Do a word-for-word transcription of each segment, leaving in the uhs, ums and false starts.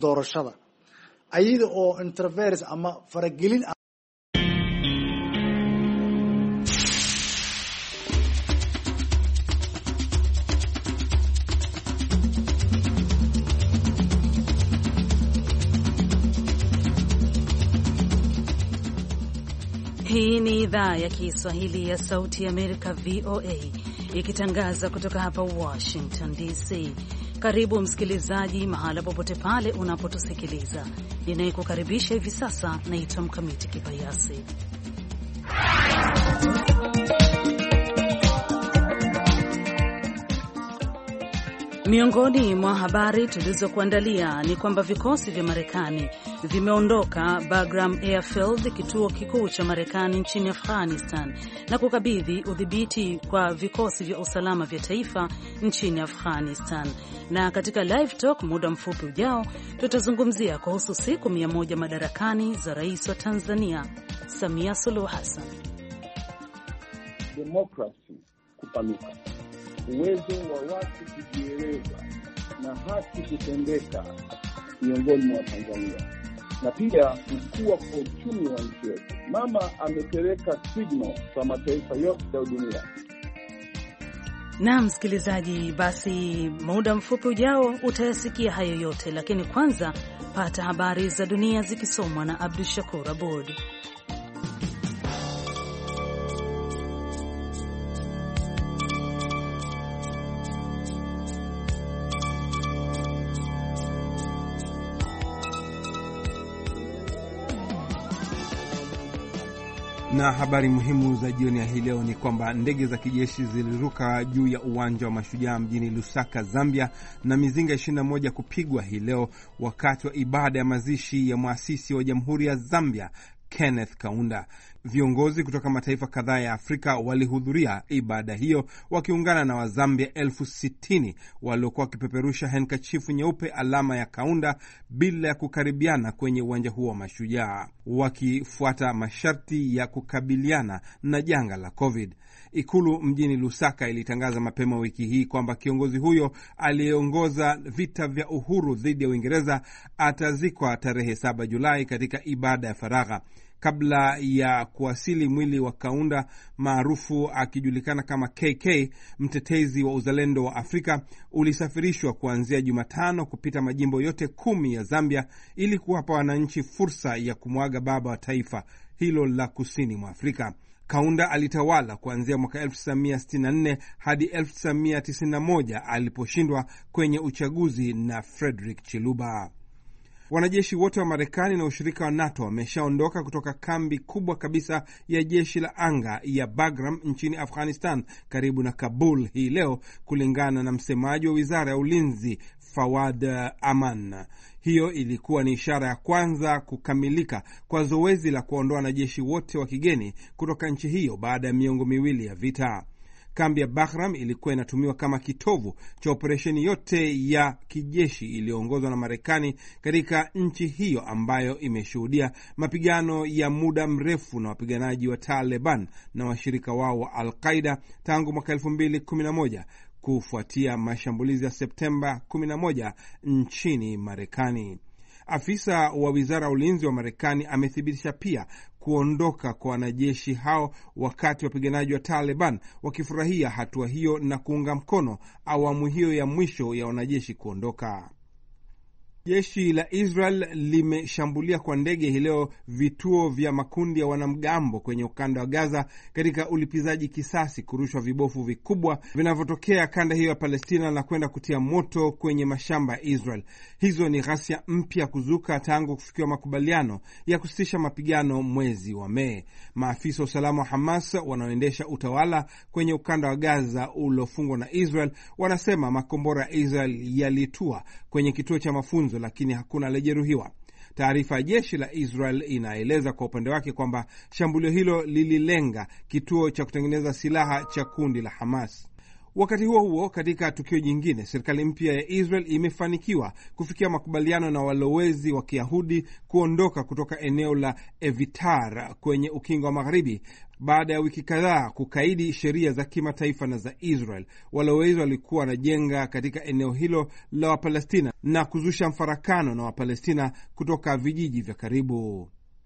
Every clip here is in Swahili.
doorashada ayada oo interference ama faragelin. Hii ni idhaa ya Kiswahili ya Sauti ya Amerika V O A ikitangaza kutoka hapa Washington D C. Karibu msikilizaji mahala popote pale unapotusikiliza. Ninayekukaribisha hivi sasa naitwa Mkamiti Kibayasi. Miongoni mwa habari tulizokuandalia ni kwamba vikosi vya Marekani vimeondoka Bagram Airfield, kituo kikuu cha Marekani nchini Afghanistan, na kukabidhi udhibiti kwa vikosi vya usalama vya taifa nchini Afghanistan. Na katika live talk muda mfupi ujao tutazungumzia kuhusu siku mia moja madarakani za rais wa Tanzania Samia Suluhu Hassan. Demokrasi kupanuka, uwezo wa watu kujieleza na haki kutendeka miongoni mwa Tanzania, na pia kukua kwa uchumi wa nchi yetu. Mama amepeleka signal kwa mataifa yote ya dunia. Na msikilizaji, basi muda mfupi ujao utayasikia hayo yote, lakini kwanza pata habari za dunia zikisomwa na Abdul Shakur Abud. Na habari muhimu za jioni ya hii leo ni kwamba ndege za kijeshi ziliruka juu ya uwanja wa Mashujaa mjini Lusaka, Zambia, na mizinga ishirini na moja kupigwa hii leo wakati wa ibada ya mazishi ya muasisi wa Jamhuri ya Zambia Kenneth Kaunda. Viongozi kutoka mataifa kadhaa ya Afrika walihudhuria ibada hiyo wakiungana na Wazambia elfu sitini waliokuwa wakipeperusha handkerchifu nyeupe, alama ya Kaunda, bila ya kukaribiana kwenye uwanja huo wa Mashujaa, wakifuata masharti ya kukabiliana na janga la COVID. Ikulu mjini Lusaka ilitangaza mapema wiki hii kwamba kiongozi huyo aliyeongoza vita vya uhuru dhidi ya Uingereza atazikwa tarehe saba Julai katika ibada ya faragha. Kabla ya kuwasili, mwili wa Kaunda, maarufu akijulikana kama K K, mtetezi wa uzalendo wa Afrika, ulisafirishwa kuanzia Jumatano kupita majimbo yote kumi ya Zambia ili kuwapa wananchi fursa ya kumwaga baba wa taifa hilo la kusini mwa Afrika. Kaunda alitawala kuanzia mwaka elfu tisa mia sitini na nne hadi elfu tisa mia tisini na moja aliposhindwa kwenye uchaguzi na Frederick Chiluba. Wanajeshi wote wa Marekani na ushirika wa NATO wameshaondoka kutoka kambi kubwa kabisa ya jeshi la anga ya Bagram nchini Afghanistan karibu na Kabul hii leo, kulingana na msemaji wa Wizara ya Ulinzi Fawad Aman. Hiyo ilikuwa ni ishara ya kwanza kukamilika kwa zoezi la kuondoa wanajeshi wote wa kigeni kutoka nchi hiyo baada ya miongo miwili ya vita. Kambi ya Bagram ilikuwa inatumiwa kama kitovu cha operesheni yote ya kijeshi iliyoongozwa na Marekani katika nchi hiyo ambayo imeshuhudia mapigano ya muda mrefu na wapiganaji wa Taliban na washirika wao wa Al-Qaeda tangu mwaka elfu mbili kumi na moja kufuatia mashambulizi ya Septemba kumi na moja nchini Marekani. Afisa wa Wizara ya Ulinzi wa Marekani amethibitisha pia kuondoka kwa wanajeshi hao, wakati wapiganaji wa Taliban wakifurahia hatua hiyo na kuunga mkono awamu hiyo ya mwisho ya wanajeshi kuondoka. Jeshi la Israel limeshambulia kwa ndege hii leo vituo vya makundi ya wanamgambo kwenye ukanda wa Gaza katika ulipizaji kisasi kurushwa vibofu vikubwa vinavyotokea kanda hiyo ya Palestina na kwenda kutia moto kwenye mashamba ya Israel. Hizo ni ghasia mpya kuzuka tangu kufikiwa makubaliano ya kusitisha mapigano mwezi wa Mei. Maafisa wa usalama wa Hamas wanaoendesha utawala kwenye ukanda wa Gaza uliofungwa na Israel wanasema makombora ya Israel yalitua kwenye kituo cha mafunzo, lakini hakuna aliyejeruhiwa. Taarifa ya jeshi la Israel inaeleza kwa upande wake kwamba shambulio hilo lililenga kituo cha kutengeneza silaha cha kundi la Hamas. Wakati huo huo, katika tukio jingine, serikali mpya ya Israel imefanikiwa kufikia makubaliano na walowezi wa Kiyahudi kuondoka kutoka eneo la Evitar kwenye ukingo wa Magharibi baada ya wiki kadhaa kukaidi sheria za kimataifa na za Israel. Walowezi walikuwa wanajenga katika eneo hilo la Wapalestina na kuzusha mfarakano na Wapalestina kutoka vijiji vya karibu.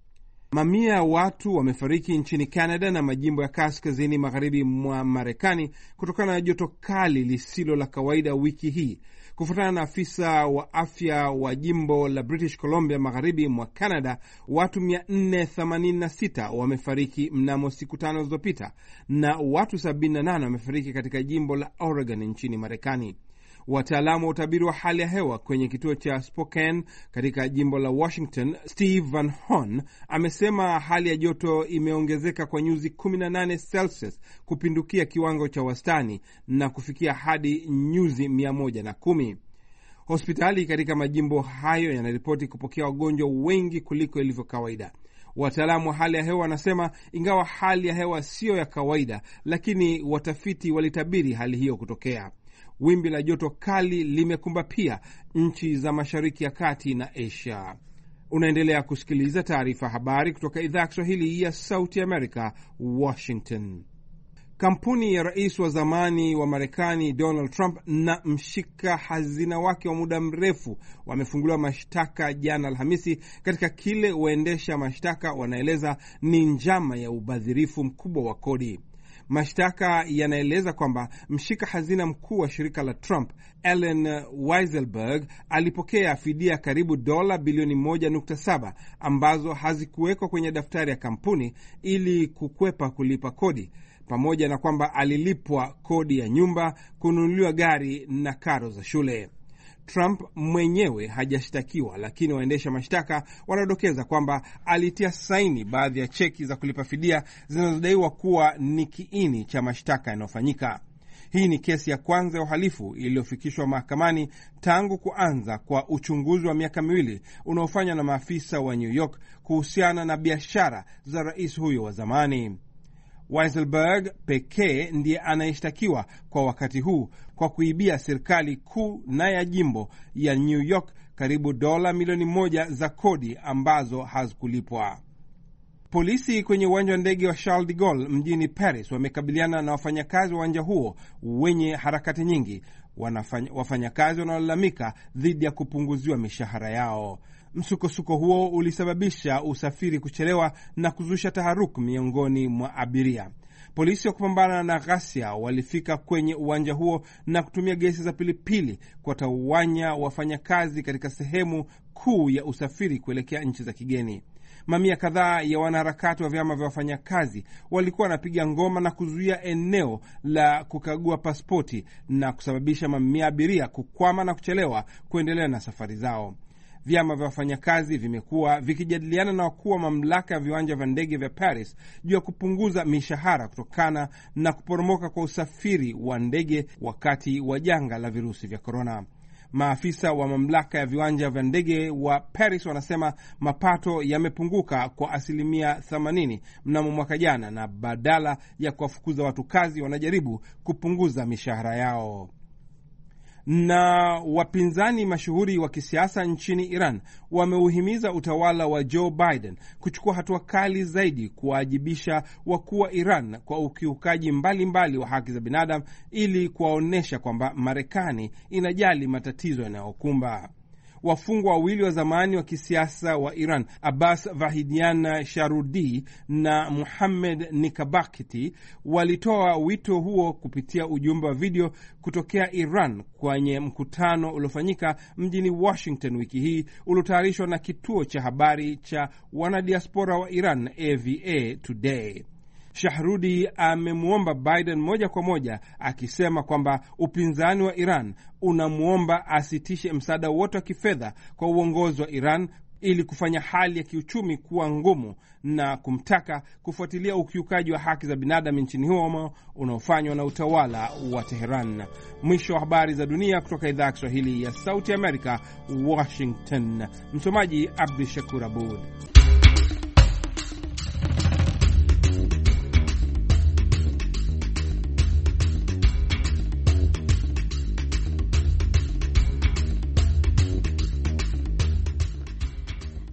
Mamia ya watu wamefariki nchini Canada na majimbo ya kaskazini magharibi mwa Marekani kutokana na joto kali lisilo la kawaida wiki hii. Kufuatana na afisa wa afya wa jimbo la British Columbia magharibi mwa Canada, watu mia nne themanini na sita wamefariki mnamo siku tano zilizopita na watu sabini na nane wamefariki katika jimbo la Oregon nchini Marekani. Wataalamu wa utabiri wa hali ya hewa kwenye kituo cha Spokane katika jimbo la Washington, Steve Van Horn, amesema hali ya joto imeongezeka kwa nyuzi kumi na nane Celsius kupindukia kiwango cha wastani na kufikia hadi nyuzi mia moja na kumi. Hospitali katika majimbo hayo yanaripoti kupokea wagonjwa wengi kuliko ilivyo kawaida. Wataalamu wa hali ya hewa wanasema ingawa hali ya hewa sio ya kawaida, lakini watafiti walitabiri hali hiyo kutokea. Wimbi la joto kali limekumba pia nchi za Mashariki ya Kati na Asia. Unaendelea kusikiliza taarifa habari kutoka idhaa ya Kiswahili ya Sauti America, Washington. Kampuni ya rais wa zamani wa Marekani Donald Trump na mshika hazina wake wa muda mrefu wamefunguliwa mashtaka jana Alhamisi katika kile waendesha mashtaka wanaeleza ni njama ya ubadhirifu mkubwa wa kodi. Mashtaka yanaeleza kwamba mshika hazina mkuu wa shirika la Trump, Allen Weisselberg, alipokea fidia karibu dola bilioni moja nukta saba ambazo hazikuwekwa kwenye daftari ya kampuni ili kukwepa kulipa kodi, pamoja na kwamba alilipwa kodi ya nyumba, kununuliwa gari na karo za shule. Trump mwenyewe hajashtakiwa, lakini waendesha mashtaka wanadokeza kwamba alitia saini baadhi ya cheki za kulipa fidia zinazodaiwa kuwa ni kiini cha mashtaka yanayofanyika. Hii ni kesi ya kwanza ya uhalifu iliyofikishwa mahakamani tangu kuanza kwa uchunguzi wa miaka miwili unaofanywa na maafisa wa New York kuhusiana na biashara za rais huyo wa zamani. Weisselberg pekee ndiye anayeshtakiwa kwa wakati huu kwa kuibia serikali kuu na ya jimbo ya New York karibu dola milioni moja za kodi ambazo hazikulipwa. Polisi kwenye uwanja wa ndege wa Charles de Gaulle mjini Paris wamekabiliana na wafanyakazi wa uwanja huo wenye harakati nyingi. Wanafanya, wafanyakazi wanalalamika dhidi ya kupunguziwa mishahara yao. Msukosuko huo ulisababisha usafiri kuchelewa na kuzusha taharuku miongoni mwa abiria. Polisi wa kupambana na ghasia walifika kwenye uwanja huo na kutumia gesi za pilipili kuwatawanya wafanyakazi katika sehemu kuu ya usafiri kuelekea nchi za kigeni. Mamia kadhaa ya wanaharakati wa vyama vya wafanyakazi walikuwa wanapiga ngoma na kuzuia eneo la kukagua pasipoti na kusababisha mamia abiria kukwama na kuchelewa kuendelea na safari zao. Vyama vya wafanyakazi vimekuwa vikijadiliana na wakuu wa mamlaka ya viwanja vya ndege vya Paris juu ya kupunguza mishahara kutokana na kuporomoka kwa usafiri wa ndege wakati wa janga la virusi vya korona. Maafisa wa mamlaka ya viwanja vya ndege wa Paris wanasema mapato yamepunguka kwa asilimia themanini mnamo mwaka jana, na badala ya kuwafukuza watu kazi wanajaribu kupunguza mishahara yao. Na wapinzani mashuhuri wa kisiasa nchini Iran wameuhimiza utawala wa Joe Biden kuchukua hatua kali zaidi kuwaajibisha wakuu wa Iran kwa ukiukaji mbalimbali wa haki za binadamu ili kuwaonesha kwamba Marekani inajali matatizo yanayokumba. Wafungwa wawili wa zamani wa kisiasa wa Iran, Abbas Vahidian Sharudi na Muhammad Nikabakti, walitoa wito huo kupitia ujumbe wa video kutokea Iran kwenye mkutano uliofanyika mjini Washington wiki hii uliotayarishwa na kituo cha habari cha wanadiaspora wa Iran A V A Today. Shahrudi amemwomba Biden moja kwa moja akisema kwamba upinzani wa Iran unamwomba asitishe msaada wote wa kifedha kwa uongozi wa Iran ili kufanya hali ya kiuchumi kuwa ngumu, na kumtaka kufuatilia ukiukaji wa haki za binadamu nchini humo unaofanywa na utawala wa Tehran. Mwisho wa habari za dunia kutoka idhaa ya Kiswahili ya Sauti America, Washington. Msomaji Abdi Shakur Abud.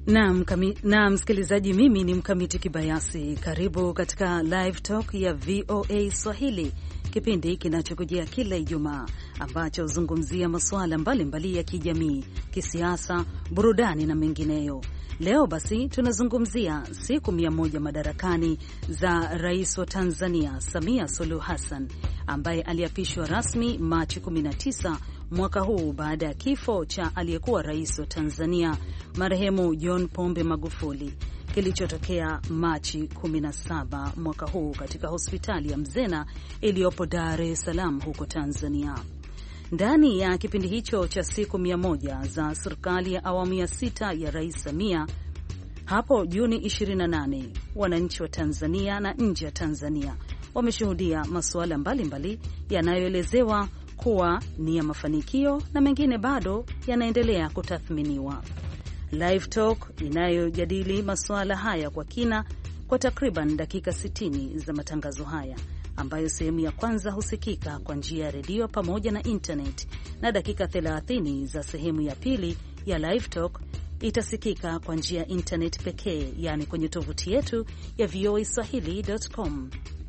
Na, na msikilizaji, mimi ni Mkamiti Kibayasi. Karibu katika Live Talk ya V O A Swahili, kipindi kinachokujia kila Ijumaa ambacho huzungumzia masuala mbalimbali ya kijamii, kisiasa, burudani na mengineyo. Leo basi tunazungumzia siku mia moja madarakani za Rais wa Tanzania Samia Suluhu Hassan ambaye aliapishwa rasmi Machi kumi na tisa mwaka huu baada ya kifo cha aliyekuwa rais wa Tanzania marehemu John Pombe Magufuli kilichotokea Machi kumi na saba mwaka huu katika hospitali ya Mzena iliyopo Dar es Salaam huko Tanzania. Ndani ya kipindi hicho cha siku mia moja za serikali ya awamu ya sita ya Rais Samia hapo Juni ishirini na nane, wananchi wa Tanzania na nje ya Tanzania wameshuhudia masuala mbalimbali yanayoelezewa kuwa ni ya mafanikio na mengine bado yanaendelea kutathminiwa. Live Talk inayojadili masuala haya kwa kina kwa takriban dakika sitini za matangazo haya, ambayo sehemu ya kwanza husikika kwa njia ya redio pamoja na internet, na dakika thelathini za sehemu ya pili ya Live Talk itasikika kwa njia ya internet pekee, yani kwenye tovuti yetu ya v o a swahili dot com.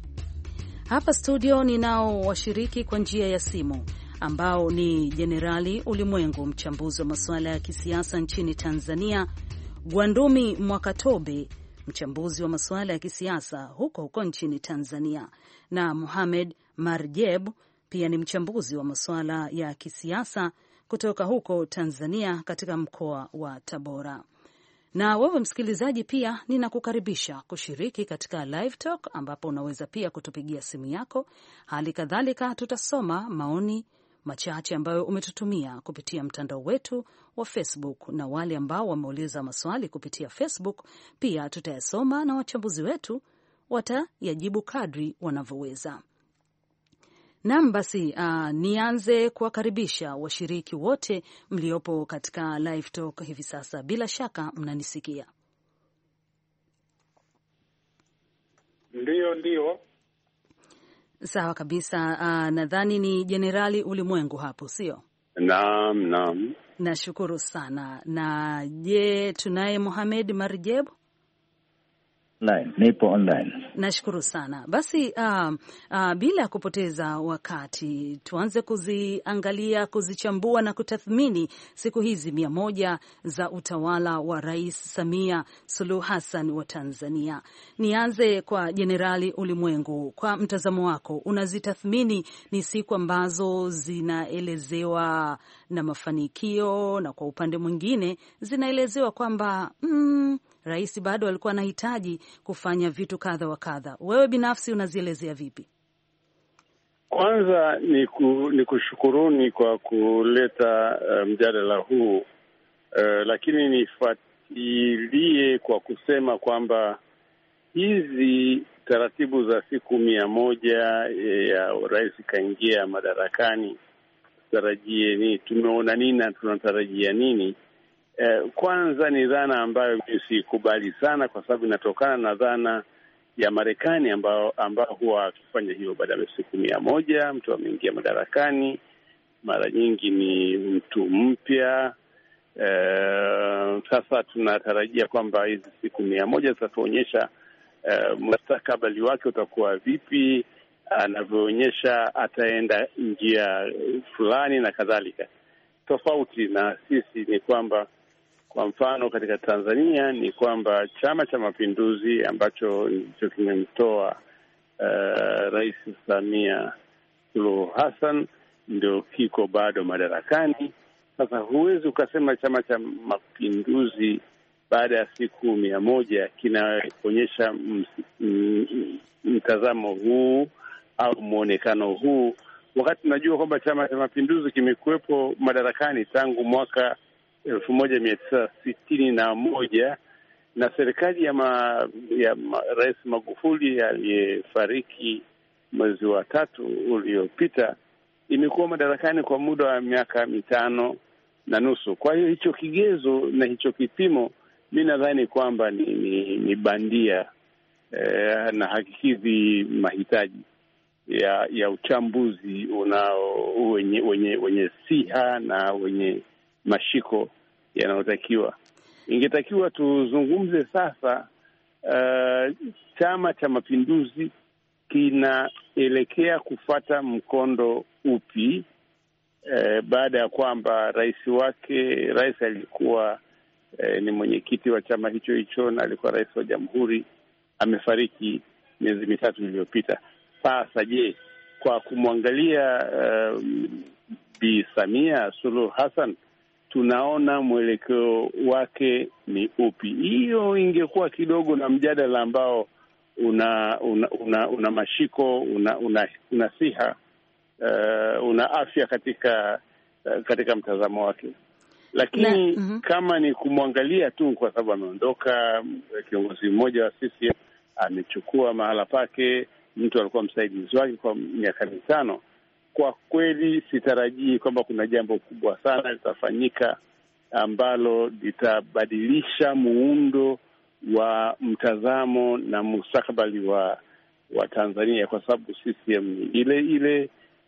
Hapa studio ninao washiriki kwa njia ya simu ambao ni Jenerali Ulimwengu, mchambuzi wa masuala ya kisiasa nchini Tanzania, Gwandumi Mwakatobe, mchambuzi wa masuala ya kisiasa huko huko nchini Tanzania, na Mohamed Marjeb, pia ni mchambuzi wa masuala ya kisiasa kutoka huko Tanzania katika mkoa wa Tabora. Na wewe msikilizaji, pia ninakukaribisha kushiriki katika Live Talk ambapo unaweza pia kutupigia simu yako. Hali kadhalika tutasoma maoni machache ambayo umetutumia kupitia mtandao wetu wa Facebook, na wale ambao wameuliza maswali kupitia Facebook pia tutayasoma na wachambuzi wetu watayajibu kadri wanavyoweza. Naam, basi uh, nianze kuwakaribisha washiriki wote mliopo katika Live Talk hivi sasa. Bila shaka mnanisikia? Ndio, ndio. Sawa kabisa. Uh, nadhani ni Jenerali Ulimwengu hapo, sio? Naam, naam. Nashukuru sana. Na je, tunaye Mohamed Marjeb? Line, nipo online. Nashukuru sana. Basi uh, uh, bila kupoteza wakati tuanze kuziangalia, kuzichambua na kutathmini siku hizi mia moja za utawala wa Rais Samia Suluhu Hassan wa Tanzania. Nianze kwa Jenerali Ulimwengu. Kwa mtazamo wako, unazitathmini ni siku ambazo zinaelezewa na mafanikio, na kwa upande mwingine zinaelezewa kwamba mm, rais bado alikuwa anahitaji kufanya vitu kadha wa kadha. Wewe binafsi unazielezea vipi? Kwanza ni, ku, ni kushukuruni kwa kuleta uh, mjadala huu uh, lakini nifuatilie kwa kusema kwamba hizi taratibu za siku mia moja ya rais kaingia madarakani, tutarajie nini, tumeona nini na tunatarajia nini? Eh, kwanza ni dhana ambayo mimi sikubali sana, kwa sababu inatokana na dhana ya Marekani ambao ambao huwa akifanya hiyo baada ya siku mia moja mtu ameingia madarakani, mara nyingi ni mtu mpya. Eh, sasa tunatarajia kwamba hizi siku mia moja zitatuonyesha eh, mustakabali wake utakuwa vipi, anavyoonyesha ataenda njia fulani na kadhalika. Tofauti na sisi ni kwamba, kwa mfano katika Tanzania ni kwamba Chama cha Mapinduzi ambacho ndicho kimemtoa uh, Rais Samia Suluhu Hassan ndio kiko bado madarakani. Sasa huwezi ukasema Chama cha Mapinduzi baada ya siku mia moja kinaonyesha mtazamo huu au muonekano huu, wakati tunajua kwamba Chama cha Mapinduzi kimekuwepo madarakani tangu mwaka elfu moja mia tisa sitini na moja, na serikali ya, ma, ya ma, Rais Magufuli aliyefariki mwezi wa tatu uliopita imekuwa madarakani kwa muda wa miaka mitano na nusu. Kwa hiyo hicho kigezo na hicho kipimo mimi nadhani kwamba ni, ni, ni bandia eh, na hakikidhi mahitaji ya ya uchambuzi unao wenye wenye wenye siha na wenye mashiko yanayotakiwa. Ingetakiwa tuzungumze sasa, uh, Chama cha Mapinduzi kinaelekea kufata mkondo upi, uh, baada ya kwamba rais wake, rais alikuwa uh, ni mwenyekiti wa chama hicho hicho na alikuwa rais wa jamhuri, amefariki miezi mitatu iliyopita. Sasa je, kwa kumwangalia uh, Bi Samia Suluhu Hassan, tunaona mwelekeo wake ni upi? Hiyo ingekuwa kidogo na mjadala ambao una una, una, una mashiko, una una, una siha uh, una afya katika uh, katika mtazamo wake. Lakini na, uh-huh. kama ni kumwangalia tu kwa sababu ameondoka kiongozi mmoja wa C C M, amechukua mahala pake mtu alikuwa msaidizi wake kwa miaka mitano, kwa kweli sitarajii kwamba kuna jambo kubwa sana litafanyika ambalo litabadilisha muundo wa mtazamo na mustakabali wa wa Tanzania, kwa sababu C C M ni ile ile,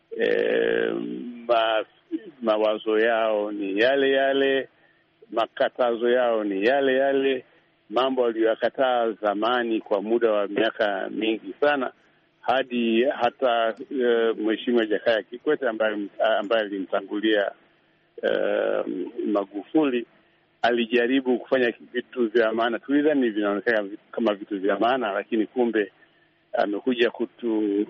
e, ma, mawazo yao ni yale yale, makatazo yao ni yale yale, mambo waliyokataa zamani kwa muda wa miaka mingi sana, hadi hata uh, Mheshimiwa Jakaya Kikwete ambaye ambaye alimtangulia uh, Magufuli alijaribu kufanya vitu vya maana. Tulidhani vinaonekana kama vitu vya maana, lakini kumbe amekuja kutu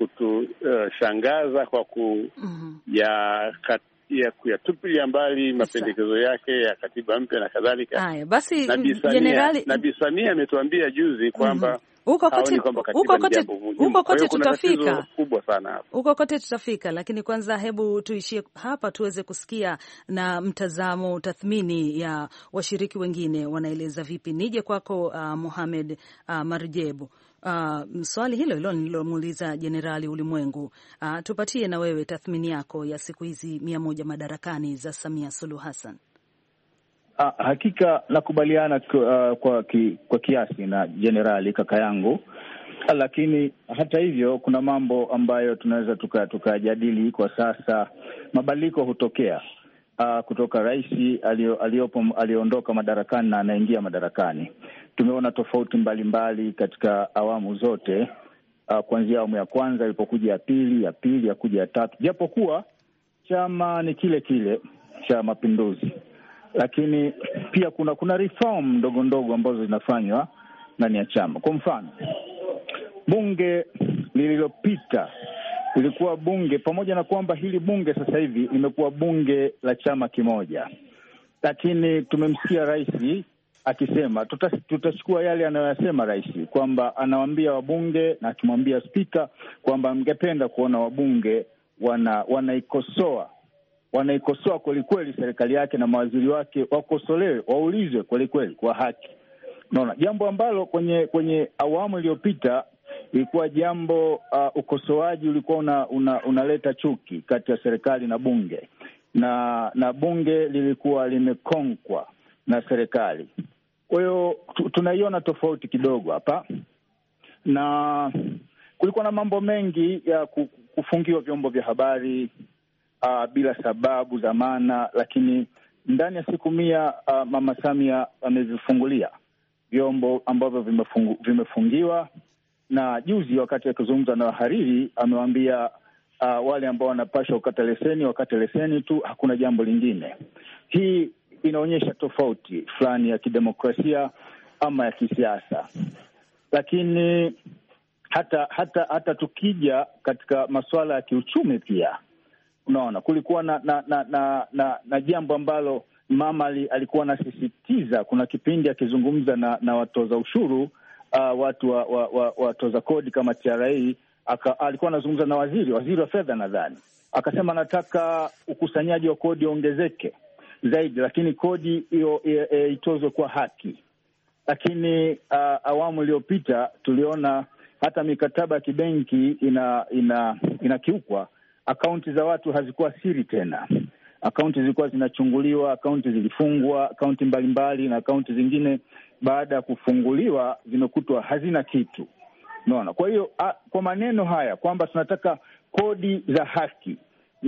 kutushangaza uh, kwa ku mm-hmm. ya kat, ya kuyatupilia mbali mapendekezo yake ya katiba mpya na kadhalika. Haya basi, Generali Nabii Samia ametuambia juzi kwamba mm-hmm. Uko kote, uko kote, uko kote tutafika. Kubwa sana hapa. Uko kote tutafika, lakini kwanza hebu tuishie hapa tuweze kusikia na mtazamo, tathmini ya washiriki wengine wanaeleza vipi. Nije kwako uh, Mohamed uh, Marjebu. Uh, swali hilo hilo nilomuuliza Jenerali Ulimwengu. Uh, tupatie na wewe tathmini yako ya siku hizi mia moja madarakani za Samia Suluhu Hassan. Ah, hakika nakubaliana uh, kwa ki, kwa kiasi na Jenerali kaka yangu, lakini hata hivyo kuna mambo ambayo tunaweza tukajadili tuka kwa sasa. Mabadiliko hutokea uh, kutoka rais aliyopo aliondoka madarakani na anaingia madarakani. Tumeona tofauti mbalimbali mbali katika awamu zote, uh, kuanzia awamu ya kwanza ilipokuja ya pili, ya pili ya kuja ya tatu, japokuwa chama ni kile kile cha Mapinduzi, lakini pia kuna kuna reform ndogo ndogo ambazo zinafanywa ndani ya chama. Kwa mfano, bunge lililopita ilikuwa bunge, pamoja na kwamba hili bunge sasa hivi limekuwa bunge la chama kimoja, lakini tumemsikia rais akisema tutachukua tuta yale anayoyasema rais, kwamba anawaambia wabunge na akimwambia spika kwamba angependa kuona wabunge wana wanaikosoa wanaikosoa kweli kweli serikali yake na mawaziri wake, wakosolewe, waulizwe kweli kweli kwa haki. Unaona, jambo ambalo kwenye kwenye awamu iliyopita ilikuwa jambo uh, ukosoaji ulikuwa una, una, unaleta chuki kati ya serikali na bunge, na na bunge lilikuwa limekonkwa na serikali. Kwa hiyo tunaiona tofauti kidogo hapa, na kulikuwa na mambo mengi ya kufungiwa vyombo vya habari Uh, bila sababu za maana, lakini ndani ya siku mia uh, Mama Samia amevifungulia vyombo ambavyo vimefungu, vimefungiwa. Na juzi wakati akizungumza na wahariri amewaambia uh, wale ambao wanapasha ukata leseni wakati leseni tu, hakuna jambo lingine. Hii inaonyesha tofauti fulani ya kidemokrasia ama ya kisiasa. Lakini hata hata hata tukija katika masuala ya kiuchumi pia, unaona kulikuwa na na na na, na, na jambo ambalo mama ali, alikuwa anasisitiza. Kuna kipindi akizungumza na, na watoza ushuru uh, watu wa, wa, wa, watoza kodi kama T R A, aka, alikuwa anazungumza na waziri waziri wa fedha nadhani, akasema nataka ukusanyaji wa kodi ongezeke zaidi, lakini kodi hiyo e, e, itozwe kwa haki. Lakini uh, awamu iliyopita tuliona hata mikataba ya kibenki ina ina inakiukwa. Akaunti za watu hazikuwa siri tena, akaunti zilikuwa zinachunguliwa, akaunti zilifungwa, akaunti mbalimbali, na akaunti zingine baada ya kufunguliwa zimekutwa hazina kitu. Unaona, kwa hiyo kwa maneno haya kwamba tunataka kodi za haki,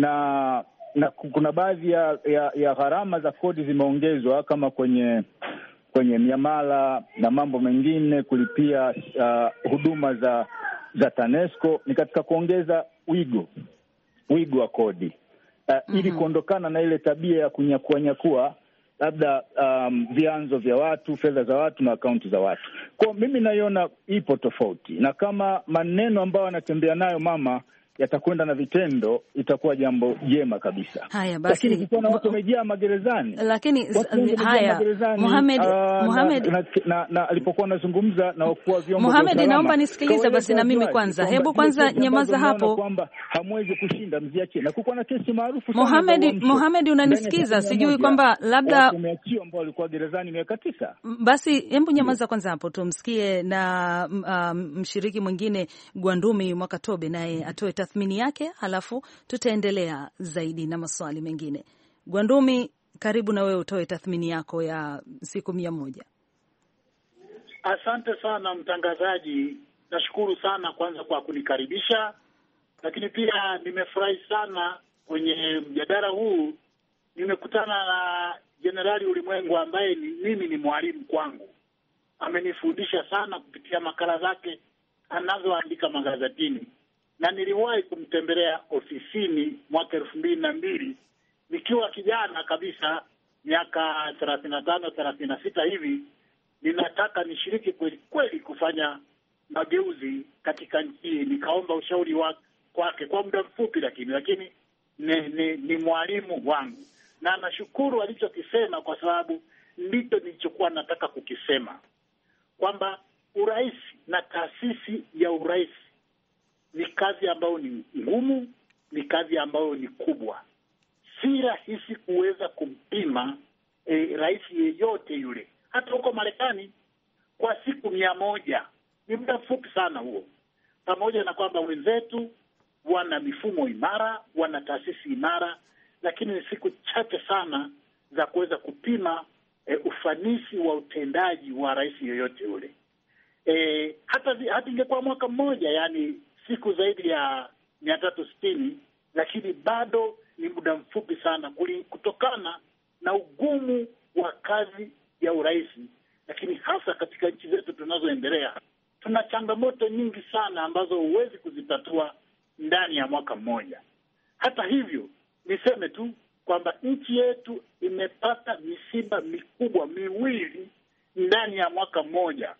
na na kuna baadhi ya, ya, ya gharama za kodi zimeongezwa, kama kwenye kwenye miamala na mambo mengine, kulipia uh, huduma za za TANESCO, ni katika kuongeza wigo wigo wa kodi uh, mm-hmm. ili kuondokana na ile tabia ya kunyakua nyakua labda um, vyanzo vya watu, fedha za watu na akaunti za watu. Kwa mimi naiona ipo tofauti, na kama maneno ambayo anatembea nayo mama yatakwenda na vitendo, itakuwa jambo jema kabisa. Haya basi, lakini kuna watu wamejaa magerezani. Lakini haya Mohamed Mohamed na, na, na alipokuwa anazungumza na wakuu wa vyombo Mohamed, naomba nisikilize basi na mimi kwanza. Hebu kwanza nyamaza hapo, kwamba hamwezi kushinda, mziache. Na kuko na kesi maarufu sana Mohamed. Mohamed, unanisikiza? Sijui kwamba labda umeachiwa ambao walikuwa gerezani miaka tisa. Basi hebu nyamaza kwanza hapo tumsikie, na um, mshiriki mwingine Gwandumi Mwakatobe naye atoe tathmini yake, halafu tutaendelea zaidi na maswali mengine. Gwandumi, karibu na wewe utoe tathmini yako ya siku mia moja. Asante sana mtangazaji, nashukuru sana kwanza kwa kunikaribisha, lakini pia nimefurahi sana kwenye mjadala huu. Nimekutana na Jenerali Ulimwengu ambaye ni, mimi ni mwalimu kwangu. Amenifundisha sana kupitia makala zake anazoandika magazetini, na niliwahi kumtembelea ofisini mwaka elfu mbili na mbili nikiwa kijana kabisa, miaka thelathini na tano thelathini na sita hivi. Ninataka nishiriki kweli kweli kufanya mageuzi katika nchi. Nikaomba ushauri wake kwake kwa muda mfupi, lakini lakini ni, ni, ni mwalimu wangu, na nashukuru alichokisema, kwa sababu ndicho nilichokuwa nataka kukisema, kwamba urais na taasisi ya urais ni kazi ambayo ni ngumu, ni kazi ambayo ni kubwa. Si rahisi kuweza kumpima e, rais yeyote yule. Hata huko Marekani kwa siku mia moja ni muda mfupi sana huo, pamoja na kwamba wenzetu wana mifumo imara, wana taasisi imara, lakini ni siku chache sana za kuweza kupima e, ufanisi wa utendaji wa rais yeyote yule. E, hata hata ingekuwa mwaka mmoja, yani siku zaidi ya mia tatu sitini, lakini bado ni muda mfupi sana kutokana na ugumu wa kazi ya urais. Lakini hasa katika nchi zetu tunazoendelea, tuna changamoto nyingi sana ambazo huwezi kuzitatua ndani ya mwaka mmoja. Hata hivyo, niseme tu kwamba nchi yetu imepata misiba mikubwa miwili ndani ya mwaka mmoja.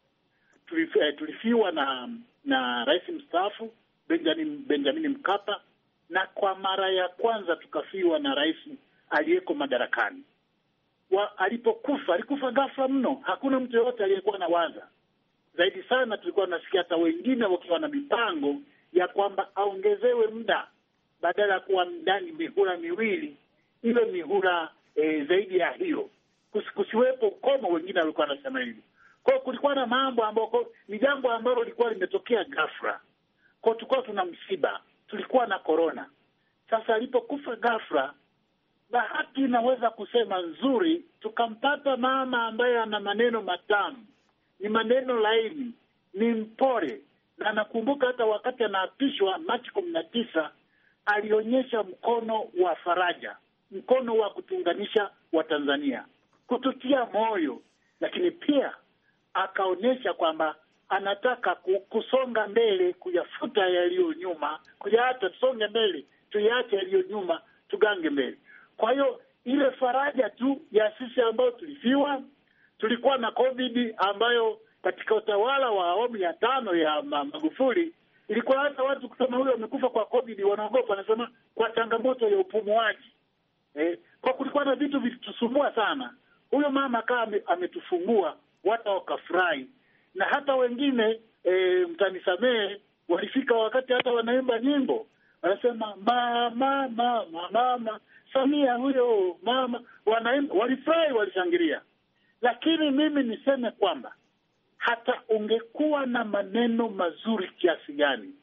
Tulifiwa na na rais mstaafu Benjamin Benjamin Mkapa, na kwa mara ya kwanza tukafiwa na rais aliyeko madarakani. Wa, alipokufa alikufa ghafla mno, hakuna mtu yoyote aliyekuwa na waza. Zaidi sana tulikuwa tunasikia hata wengine wakiwa na mipango ya kwamba aongezewe muda, badala ya kuwa ndani mihula miwili ile mihula e, zaidi ya hiyo, kusiwepo ukomo. Wengine walikuwa wanasema hivi. Kwa kulikuwa na mambo ambayo ni jambo ambalo lilikuwa limetokea ghafla. Kwa tulikuwa tuna msiba, tulikuwa na corona. Sasa alipokufa ghafla, bahati naweza kusema nzuri, tukampata mama ambaye ana maneno matamu, ni maneno laini, ni mpole. Na nakumbuka hata wakati anaapishwa Machi kumi na tisa, alionyesha mkono wa faraja, mkono wa kutunganisha Watanzania, kututia moyo, lakini pia akaonyesha kwamba anataka kusonga mbele, kuyafuta yaliyo nyuma, kuyaacha, tusonge mbele, tuyache yaliyo nyuma, tugange mbele. Kwa hiyo ile faraja tu ya sisi ambao tulifiwa, tulikuwa na COVID ambayo katika utawala wa awamu ya tano ya Magufuli ilikuwa hata watu kusema huyo amekufa kwa COVID wanaogopa, wanasema kwa changamoto ya upumuaji. Eh, kwa kulikuwa na vitu vilitusumbua sana. Huyo mama kama ametufungua, watu wakafurahi, na hata wengine e, mtanisamee, walifika wakati hata wanaimba nyimbo, wanasema mama mama mama Samia huyo mama, wanaimba, walifurahi, walishangilia. Lakini mimi niseme kwamba hata ungekuwa na maneno mazuri kiasi gani,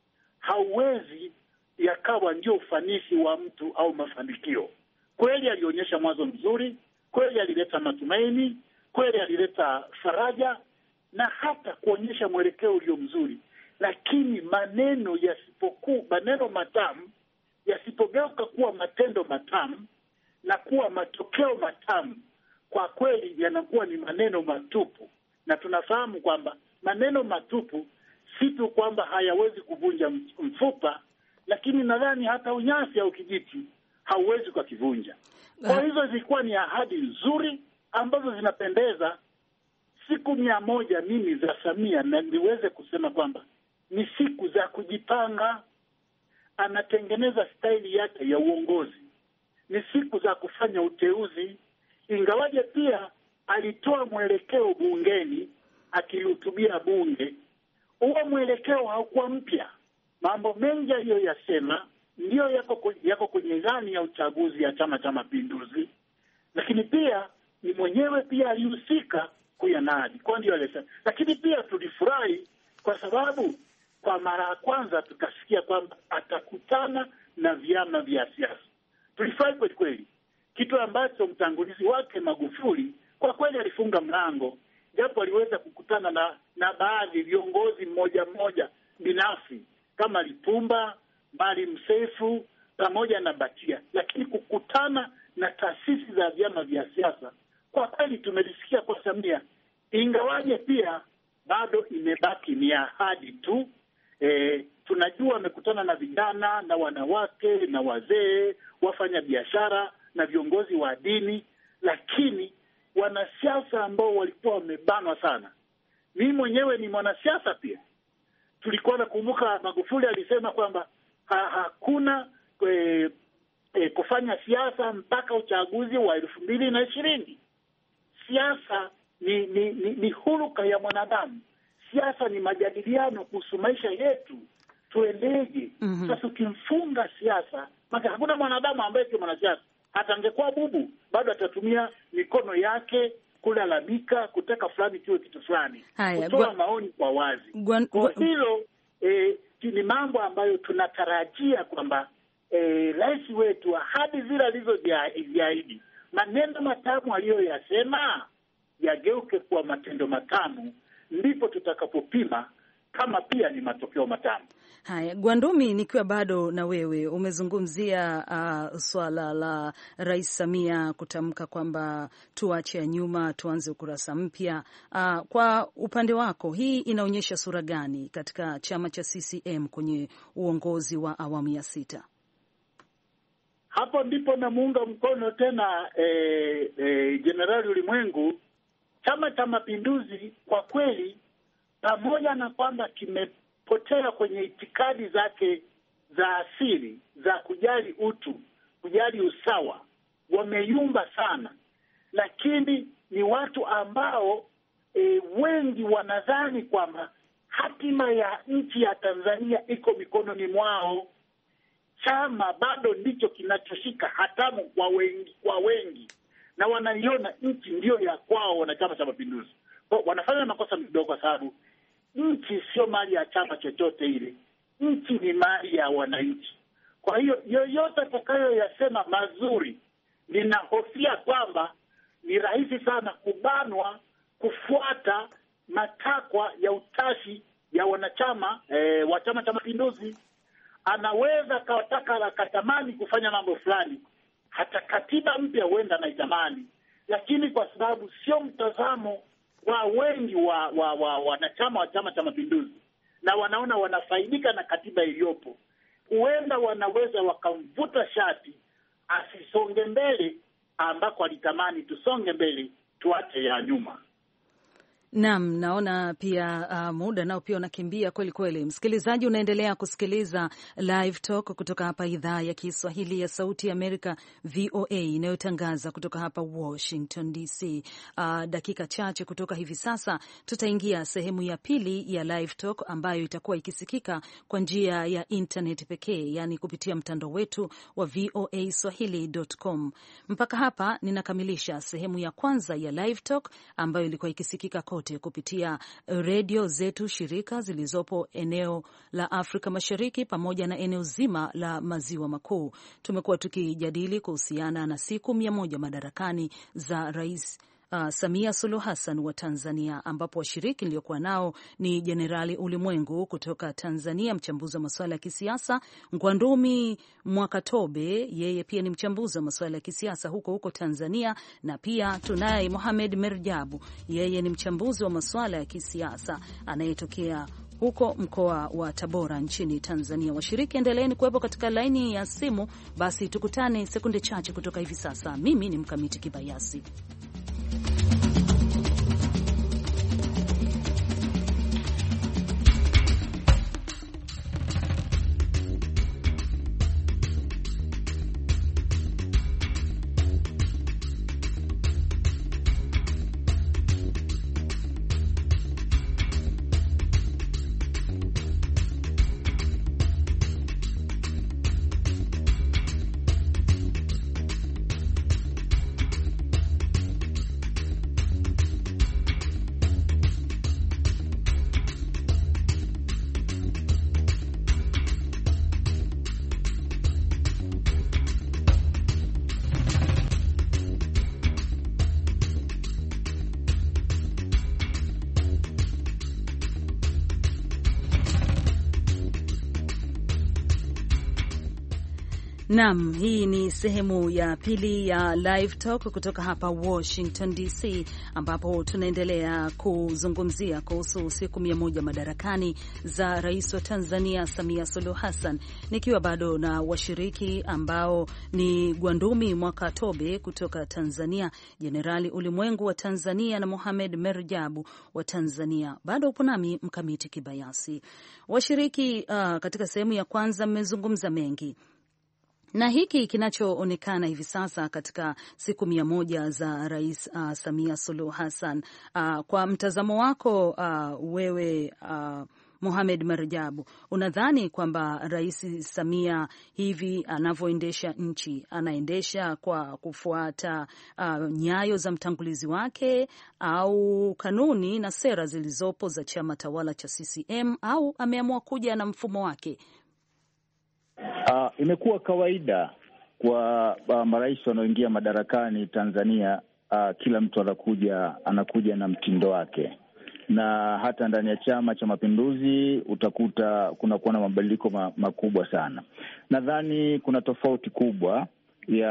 hauwezi yakawa ndio ufanisi wa mtu au mafanikio. Kweli alionyesha mwanzo mzuri, kweli alileta matumaini, kweli alileta faraja na hata kuonyesha mwelekeo ulio mzuri, lakini maneno yasipokuwa maneno matamu, yasipogeuka kuwa matendo matamu na kuwa matokeo matamu, kwa kweli yanakuwa ni maneno matupu, na tunafahamu kwamba maneno matupu si tu kwamba hayawezi kuvunja mfupa, lakini nadhani hata unyasi au kijiti hauwezi kukivunja. Kwa hizo zilikuwa ni ahadi nzuri ambazo zinapendeza. Siku mia moja mimi za Samia, na niweze kusema kwamba ni siku za kujipanga. Anatengeneza staili yake ya uongozi, ni siku za kufanya uteuzi, ingawaje pia alitoa mwelekeo bungeni akihutubia bunge. Huo mwelekeo haukuwa mpya. Mambo mengi aliyoyasema ndiyo yako yako kwenye ilani ya uchaguzi ya Chama cha Mapinduzi, lakini pia ni mwenyewe pia alihusika kuyanadi, kwa ndio alisema. Lakini pia tulifurahi kwa sababu kwa mara ya kwanza tukasikia kwamba atakutana na vyama vya siasa. Tulifurahi kweli kweli, kitu ambacho mtangulizi wake Magufuli kwa kweli alifunga mlango, japo aliweza kukutana na na baadhi viongozi mmoja mmoja binafsi kama Lipumba, Maalim Seif pamoja na Batia, lakini kukutana na taasisi za vyama vya siasa kwa kweli tumelisikia kwa Samia, ingawaje pia bado imebaki ni ahadi tu. E, tunajua amekutana na vijana na wanawake na wazee, wafanya biashara na viongozi wa dini, lakini wanasiasa ambao walikuwa wamebanwa sana. Mimi mwenyewe ni mwanasiasa pia. Tulikuwa nakumbuka Magufuli alisema kwamba ha, hakuna e, e, kufanya siasa mpaka uchaguzi wa elfu mbili na ishirini. Siasa ni ni, ni, ni huruka ya mwanadamu. Siasa ni majadiliano kuhusu maisha yetu, tuendeje. Mm-hmm. Sasa ukimfunga siasa, maana hakuna mwanadamu ambaye sio mwanasiasa. Hata angekuwa bubu bado atatumia mikono yake kulalamika, kutaka fulani kiwe kitu fulani, kutoa maoni kwa wazi. Gwan, kwa hilo eh, ni mambo ambayo tunatarajia kwamba eh, rais wetu ahadi zile alizoziahidi, maneno matamu aliyoyasema yageuke kuwa matendo matamu, ndipo tutakapopima kama pia ni matokeo matamu. Haya, Gwandumi, nikiwa bado na wewe, umezungumzia uh, swala la Rais Samia kutamka kwamba tuache ya nyuma tuanze ukurasa mpya. Uh, kwa upande wako hii inaonyesha sura gani katika chama cha C C M kwenye uongozi wa awamu ya sita? Hapo ndipo namuunga mkono tena eh, eh, Jenerali Ulimwengu. Chama cha Mapinduzi kwa kweli, pamoja na kwamba kimepotea kwenye itikadi zake za asili za kujali utu, kujali usawa, wameyumba sana, lakini ni watu ambao e, wengi wanadhani kwamba hatima ya nchi ya Tanzania iko mikononi mwao. Chama bado ndicho kinachoshika hatamu kwa wengi, kwa wengi, na wanaiona nchi ndiyo ya kwao na Chama cha Mapinduzi. Kwa wanafanya makosa midogo, kwa sababu nchi sio mali ya chama chochote ile. Nchi ni mali ya wananchi. Kwa hiyo yoyote atakayoyasema mazuri, ninahofia kwamba ni rahisi sana kubanwa kufuata matakwa ya utashi ya wanachama e, wa Chama cha Mapinduzi. Anaweza kawataka akatamani kufanya mambo fulani, hata katiba mpya huenda na itamani, lakini kwa sababu sio mtazamo wa wengi wa wa wa wanachama wa Chama cha Mapinduzi, na wanaona wanafaidika na katiba iliyopo, huenda wanaweza wakamvuta shati asisonge mbele ambako alitamani tusonge mbele, tuache ya nyuma. Naam, naona pia uh, muda nao pia unakimbia kweli kweli. Msikilizaji, unaendelea kusikiliza Live Talk kutoka hapa idhaa ya Kiswahili ya Sauti ya Amerika V O A inayotangaza kutoka hapa Washington D C. Uh, dakika chache kutoka hivi sasa tutaingia sehemu ya pili ya Live Talk ambayo itakuwa ikisikika kwa njia ya internet pekee, yani kupitia mtandao wetu wa V O A swahili dot com. Mpaka hapa ninakamilisha sehemu ya kwanza ya Live Talk ambayo ilikuwa ikisikika kote kupitia redio zetu shirika zilizopo eneo la Afrika Mashariki pamoja na eneo zima la Maziwa Makuu. Tumekuwa tukijadili kuhusiana na siku mia moja madarakani za Rais uh, Samia Suluhu Hassan wa Tanzania, ambapo washiriki niliokuwa nao ni Jenerali Ulimwengu kutoka Tanzania, mchambuzi wa masuala ya kisiasa, Ngwandumi Mwakatobe, yeye pia ni mchambuzi wa masuala ya kisiasa huko huko Tanzania, na pia tunaye Mohamed Merjabu, yeye ni mchambuzi wa masuala ya kisiasa anayetokea huko mkoa wa Tabora nchini Tanzania. Washiriki, endeleeni kuwepo katika laini ya simu. Basi tukutane sekunde chache kutoka hivi sasa. Mimi ni Mkamiti Kibayasi. Naam, hii ni sehemu ya pili ya Live Talk kutoka hapa Washington D C, ambapo tunaendelea kuzungumzia kuhusu siku mia moja madarakani za Rais wa Tanzania Samia Suluhu Hassan, nikiwa bado na washiriki ambao ni Gwandumi Mwakatobe kutoka Tanzania, Jenerali Ulimwengu wa Tanzania na Mohamed Merjabu wa Tanzania. Bado upo nami Mkamiti Kibayasi. Washiriki uh, katika sehemu ya kwanza mmezungumza mengi, na hiki kinachoonekana hivi sasa katika siku mia moja za Rais uh, Samia Suluhu Hassan, uh, kwa mtazamo wako uh, wewe uh, Mohamed Merjabu, unadhani kwamba Rais Samia hivi anavyoendesha nchi anaendesha kwa kufuata uh, nyayo za mtangulizi wake au kanuni na sera zilizopo za chama tawala cha C C M, au ameamua kuja na mfumo wake? Uh, imekuwa kawaida kwa uh, marais wanaoingia madarakani Tanzania, uh, kila mtu anakuja anakuja na mtindo wake, na hata ndani ya Chama cha Mapinduzi utakuta kuna kuwa na mabadiliko ma, makubwa sana. Nadhani kuna tofauti kubwa ya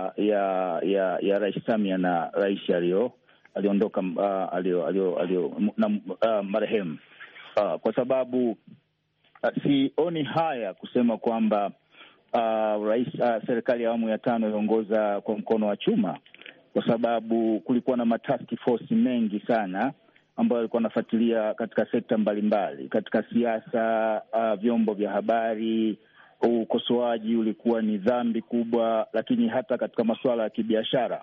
ya ya, ya Rais Samia na rais alio aliondoka uh, alio alio, alio na uh, marehemu uh, kwa sababu Uh, sioni haya kusema kwamba uh, rais uh, serikali ya awamu ya tano iliongoza kwa mkono wa chuma, kwa sababu kulikuwa na matask force mengi sana ambayo walikuwa wanafuatilia katika sekta mbalimbali, katika siasa, uh, vyombo vya habari, ukosoaji ulikuwa ni dhambi kubwa, lakini hata katika masuala ya kibiashara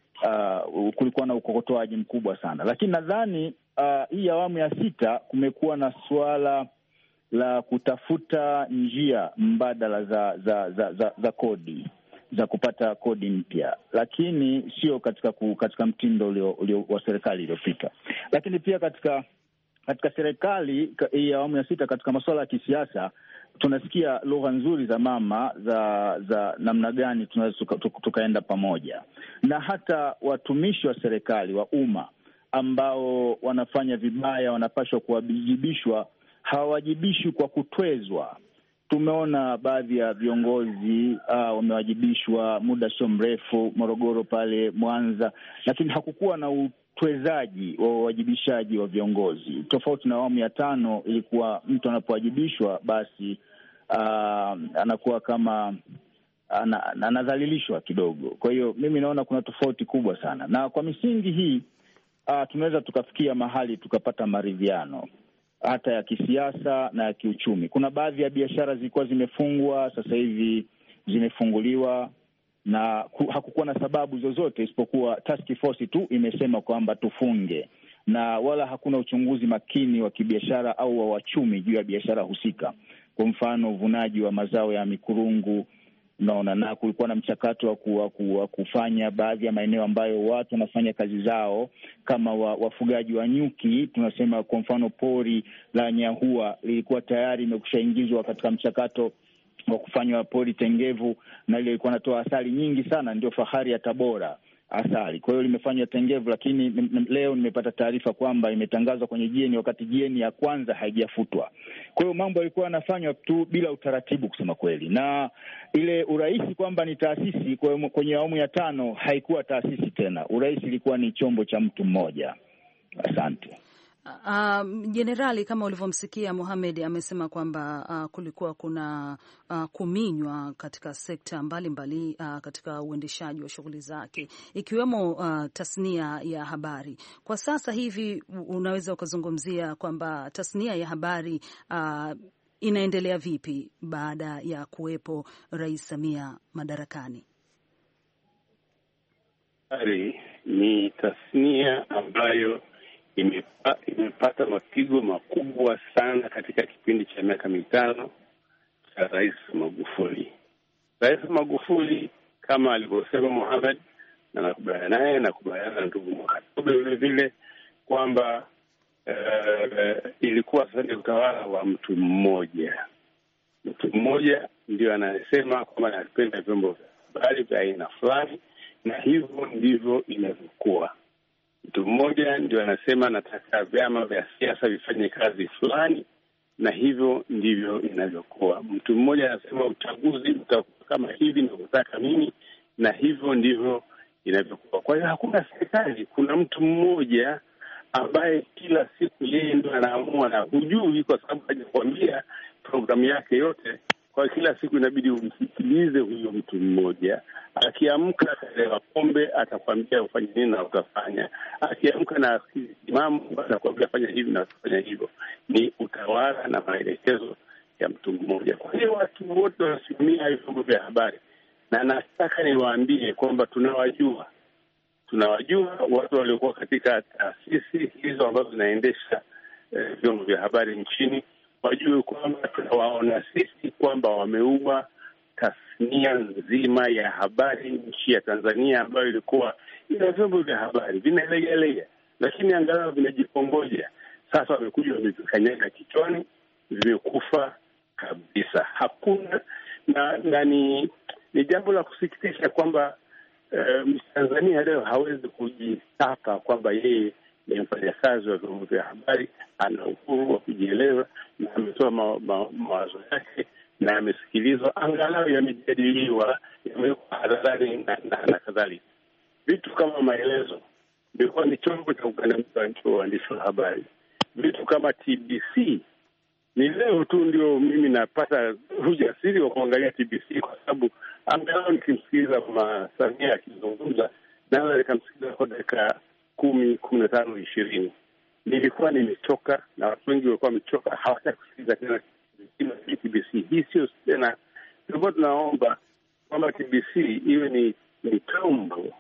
uh, kulikuwa na ukokotoaji mkubwa sana. Lakini nadhani uh, hii awamu ya sita kumekuwa na suala la kutafuta njia mbadala za za za, za, za kodi za kupata kodi mpya, lakini sio katika ku, katika mtindo ulio, ulio wa serikali iliyopita. Lakini pia katika katika serikali hii awamu ya sita, katika masuala ya kisiasa, tunasikia lugha nzuri za mama za za namna gani tunaweza tukaenda pamoja, na hata watumishi wa serikali wa umma ambao wanafanya vibaya wanapaswa kuwajibishwa, hawajibishwi kwa kutwezwa. Tumeona baadhi ya viongozi uh, wamewajibishwa muda sio mrefu, Morogoro pale, Mwanza, lakini hakukuwa na utwezaji wa uwajibishaji wa viongozi. Tofauti na awamu ya tano, ilikuwa mtu anapowajibishwa basi uh, anakuwa kama anadhalilishwa kidogo. Kwa hiyo mimi naona kuna tofauti kubwa sana, na kwa misingi hii uh, tunaweza tukafikia mahali tukapata maridhiano hata ya kisiasa na ya kiuchumi. Kuna baadhi ya biashara zilikuwa zimefungwa, sasa hivi zimefunguliwa, na hakukuwa na sababu zozote isipokuwa task force tu imesema kwamba tufunge, na wala hakuna uchunguzi makini wa kibiashara au wa wachumi juu ya biashara husika. Kwa mfano, uvunaji wa mazao ya mikurungu, naona na kulikuwa na mchakato wa ku, ku, kufanya baadhi ya maeneo ambayo watu wanafanya kazi zao kama wa, wafugaji wa nyuki, tunasema kwa mfano pori la Nyahua lilikuwa tayari imekushaingizwa katika mchakato wa kufanywa pori tengevu, na ile ilikuwa natoa asali nyingi sana, ndio fahari ya Tabora. asali. Kwa hiyo limefanywa tengevu, lakini leo nimepata taarifa kwamba imetangazwa kwenye jieni wakati jieni ya kwanza haijafutwa. Kwa hiyo mambo yalikuwa yanafanywa tu bila utaratibu kusema kweli, na ile urais kwamba ni taasisi kwenye awamu ya tano haikuwa taasisi tena. Urais ilikuwa ni chombo cha mtu mmoja. Asante. Jenerali, uh, kama ulivyomsikia Mohamed amesema kwamba uh, kulikuwa kuna uh, kuminywa katika sekta mbalimbali mbali, uh, katika uendeshaji wa shughuli zake ikiwemo uh, tasnia ya habari. Kwa sasa hivi unaweza ukazungumzia kwamba tasnia ya habari uh, inaendelea vipi baada ya kuwepo Rais Samia madarakani? Habari ni tasnia ambayo Imepa, imepata mapigo makubwa sana katika kipindi cha miaka mitano cha Rais Magufuli. Rais Magufuli kama alivyosema Mohamed, na nakubaliana naye, nakubaliana na ndugu Mwakatobe vile vile kwamba uh, ilikuwa sasa ni utawala wa mtu mmoja. Mtu mmoja ndio anasema kwamba anapenda vyombo vya habari vya aina fulani, na hivyo ndivyo inavyokuwa. Mtu mmoja ndio anasema nataka vyama vya siasa vifanye kazi fulani, na hivyo ndivyo inavyokuwa. Mtu mmoja anasema uchaguzi utakuwa kama hivi na kutaka mimi, na hivyo ndivyo inavyokuwa. Kwa hiyo hakuna serikali, kuna mtu mmoja ambaye kila siku yeye ndio anaamua, na hujui kwa sababu hajakwambia programu yake yote. Kwa kila siku inabidi umsikilize huyo mtu mmoja. Akiamka akalewa pombe atakwambia ufanye nini na utafanya. Akiamka na imamu atakwambia fanya hivi na utafanya hivyo. Ni utawala na maelekezo ya mtu mmoja. Kwa hiyo watu wote wanasimamia vyombo vya habari, na nataka niwaambie kwamba tunawajua. Tunawajua watu waliokuwa katika taasisi hizo ambazo zinaendesha eh, vyombo vya habari nchini. Wajue kwamba tunawaona sisi kwamba wameua tasnia nzima ya habari nchi ya Tanzania, ambayo ilikuwa ina vyombo vya habari vinalegalega, lakini angalau vinajipongoja. Sasa wamekuja wamevikanyaga kichwani, vimekufa kabisa. Hakuna na, na ni, ni jambo la kusikitisha kwamba uh, Tanzania leo hawezi kujitaka kwamba yeye ni mfanyakazi wa vyombo vya habari, ana uhuru wa kujieleza na ametoa ma, ma, mawazo yake na amesikilizwa, angalau yamejadiliwa, yamewekwa hadharani na, na, na kadhalika. Vitu kama maelezo ilikuwa ni chombo cha ukandamizaji wa waandishi wa habari. Vitu kama T B C ni leo tu ndio mimi napata ujasiri wa kuangalia T B C, kwa sababu angalau nikimsikiliza Mama Samia akizungumza, naweza nikamsikiliza kwa dakika kumi, kumi na tano, ishirini. Nilikuwa nimechoka na watu wengi walikuwa wamechoka, hawataka kusikiliza tena T B C. Hii sio tena. Tulikuwa tunaomba kwamba T B C iwe ni ni chombo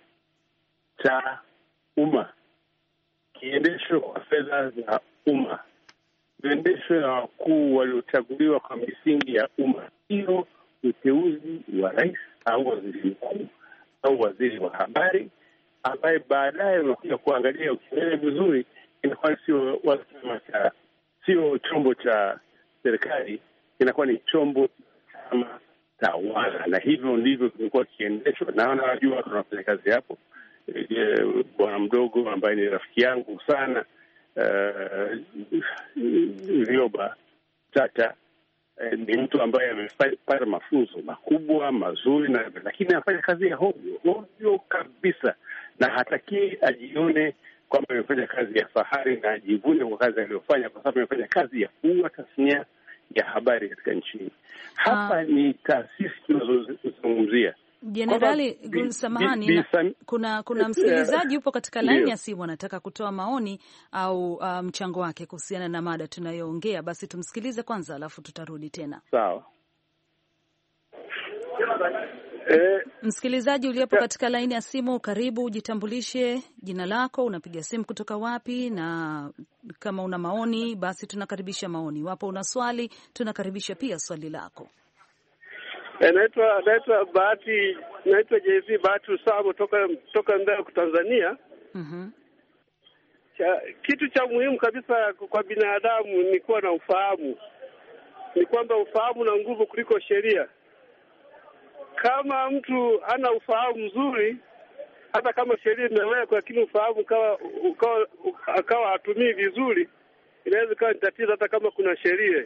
cha umma, kiendeshwe kwa fedha za umma, kiendeshwe na wakuu waliochaguliwa kwa misingi ya umma. Hiyo uteuzi wa rais au waziri mkuu au waziri wa habari, ambaye baadaye unakuja kuangalia ukielewa vizuri inakuwa sio chama cha sio chombo cha serikali, inakuwa ni chombo cha chama tawala, na hivyo ndivyo kimekuwa kiendeshwa. Na wanajua tunafanya kazi hapo. E, bwana mdogo ambaye ni rafiki yangu sana, uh, Rioba Tata, e, ni mtu ambaye amepata mafunzo makubwa mazuri, na lakini anafanya kazi ya hovyo hovyo kabisa, na hataki ajione kwamba amefanya kazi ya fahari na ajivune kwa kazi aliyofanya, kwa sababu amefanya kazi ya kuua tasnia ya habari katika nchi. Hapa ah, ni taasisi tunazozungumzia. Jenerali Samahani, na, kuna kuna msikilizaji yupo katika laini ya simu anataka kutoa maoni au uh, mchango wake kuhusiana na mada tunayoongea. Basi tumsikilize kwanza, alafu tutarudi tena. Sawa. Eh, msikilizaji uliopo katika laini ya simu, karibu, jitambulishe jina lako, unapiga simu kutoka wapi, na kama una maoni basi tunakaribisha maoni. Wapo una swali, tunakaribisha pia swali lako. Eh, naitwa naitwa Bahati, naitwa J V Bahati Usamo toka toka Mbeya Tanzania. Mhm. Cha, kitu cha muhimu kabisa kwa binadamu ni kuwa na ufahamu. Ni kwamba ufahamu na nguvu kuliko sheria. Kama mtu hana ufahamu mzuri, hata kama sheria imewekwa, lakini ufahamu ukawa ukawa akawa hatumii vizuri, inaweza kuwa ni tatizo hata kama kuna sheria.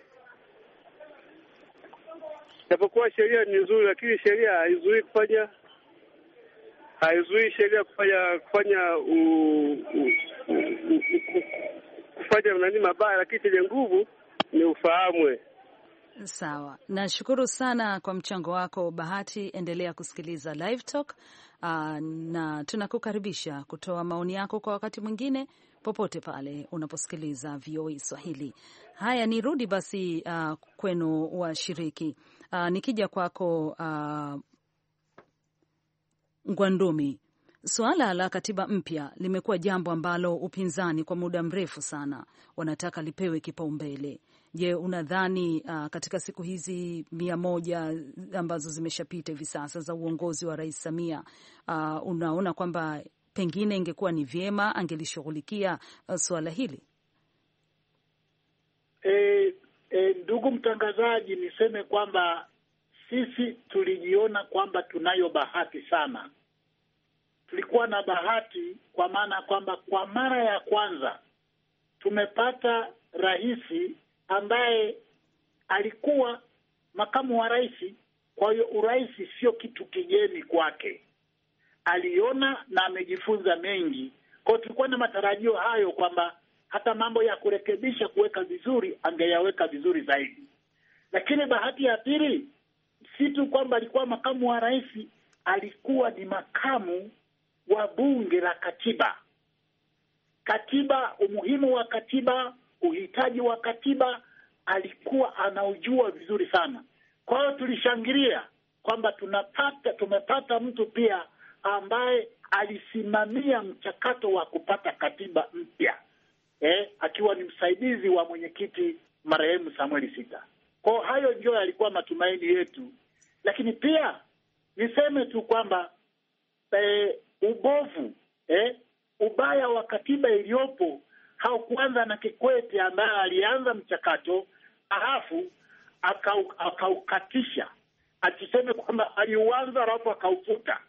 Japokuwa sheria ni nzuri, lakini sheria haizuii kufanya haizuii sheria kufanya kufanya u, u, u, u, u, kufanya nani mabaya, lakini chenye nguvu ni ufahamu. Sawa, nashukuru sana kwa mchango wako Bahati. Endelea kusikiliza Live Talk. Uh, na tunakukaribisha kutoa maoni yako kwa wakati mwingine popote pale unaposikiliza V O A Swahili. Haya, nirudi basi uh, kwenu washiriki. Uh, nikija kwako uh, Ngwandumi, suala la katiba mpya limekuwa jambo ambalo upinzani kwa muda mrefu sana wanataka lipewe kipaumbele. Je, unadhani uh, katika siku hizi mia moja ambazo zimeshapita hivi sasa za uongozi wa Rais Samia, uh, unaona kwamba pengine ingekuwa ni vyema angelishughulikia uh, suala hili? E, e, ndugu mtangazaji, niseme kwamba sisi tulijiona kwamba tunayo bahati sana. Tulikuwa na bahati kwa maana kwamba kwa mara ya kwanza tumepata rais ambaye alikuwa makamu wa rais. Kwa hiyo urais sio kitu kigeni kwake, aliona na amejifunza mengi. Kwa hiyo tulikuwa na matarajio hayo kwamba hata mambo ya kurekebisha, kuweka vizuri, angeyaweka vizuri zaidi. Lakini bahati ya pili si tu kwamba alikuwa makamu wa rais, alikuwa ni makamu wa bunge la katiba. Katiba, umuhimu wa katiba, uhitaji wa katiba alikuwa anaujua vizuri sana. Kwa hiyo tulishangilia kwamba tunapata tumepata mtu pia ambaye alisimamia mchakato wa kupata katiba mpya, eh, akiwa ni msaidizi wa mwenyekiti marehemu Samuel Sita. Kwa hayo ndio yalikuwa matumaini yetu. Lakini pia niseme tu kwamba eh, ubovu eh, ubaya wa katiba iliyopo haukuanza na Kikwete ambaye alianza mchakato halafu akaukatisha, akisema kwamba aliuanza halafu akaufuta.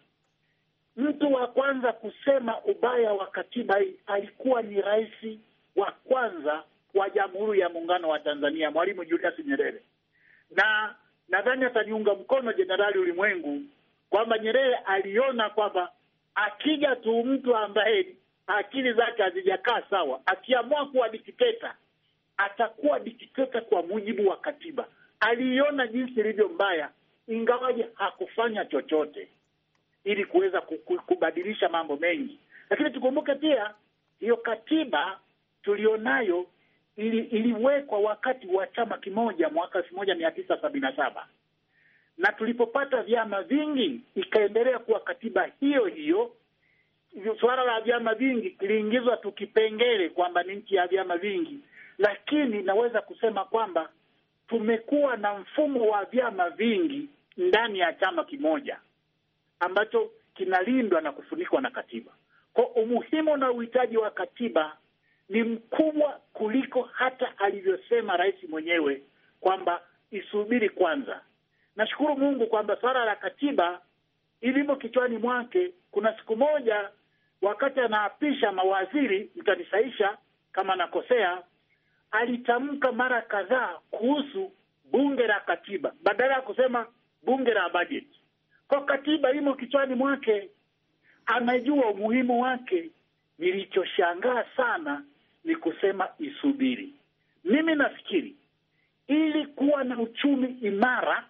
Mtu wa kwanza kusema ubaya wa katiba alikuwa ni rais wa kwanza wa Jamhuri ya Muungano wa Tanzania, Mwalimu Julius Nyerere. Na nadhani ataniunga mkono Jenerali Ulimwengu kwamba Nyerere aliona kwamba akija tu mtu ambaye akili zake hazijakaa sawa, akiamua kuwa dikteta, atakuwa dikteta kwa mujibu wa katiba. Aliona jinsi ilivyo mbaya, ingawaje hakufanya chochote ili kuweza kubadilisha mambo mengi. Lakini tukumbuke pia hiyo katiba tulionayo ili, iliwekwa wakati wa chama kimoja mwaka elfu moja mia tisa sabini na saba. Na tulipopata vyama vingi ikaendelea kuwa katiba hiyo hiyo. Suala la vyama vingi kiliingizwa tukipengele kwamba ni nchi ya vyama vingi, lakini naweza kusema kwamba tumekuwa na mfumo wa vyama vingi ndani ya chama kimoja ambacho kinalindwa na kufunikwa na katiba. Kwa umuhimu na uhitaji wa katiba ni mkubwa kuliko hata alivyosema rais mwenyewe kwamba isubiri kwanza. Nashukuru Mungu kwamba swala la katiba ilivyo kichwani mwake. Kuna siku moja wakati anaapisha mawaziri, mtanisaisha kama nakosea, alitamka mara kadhaa kuhusu bunge la katiba badala ya kusema bunge la bajeti. Kwa katiba imo kichwani mwake, anajua umuhimu wake. Nilichoshangaa sana ni kusema isubiri. Mimi nafikiri ili kuwa na uchumi imara,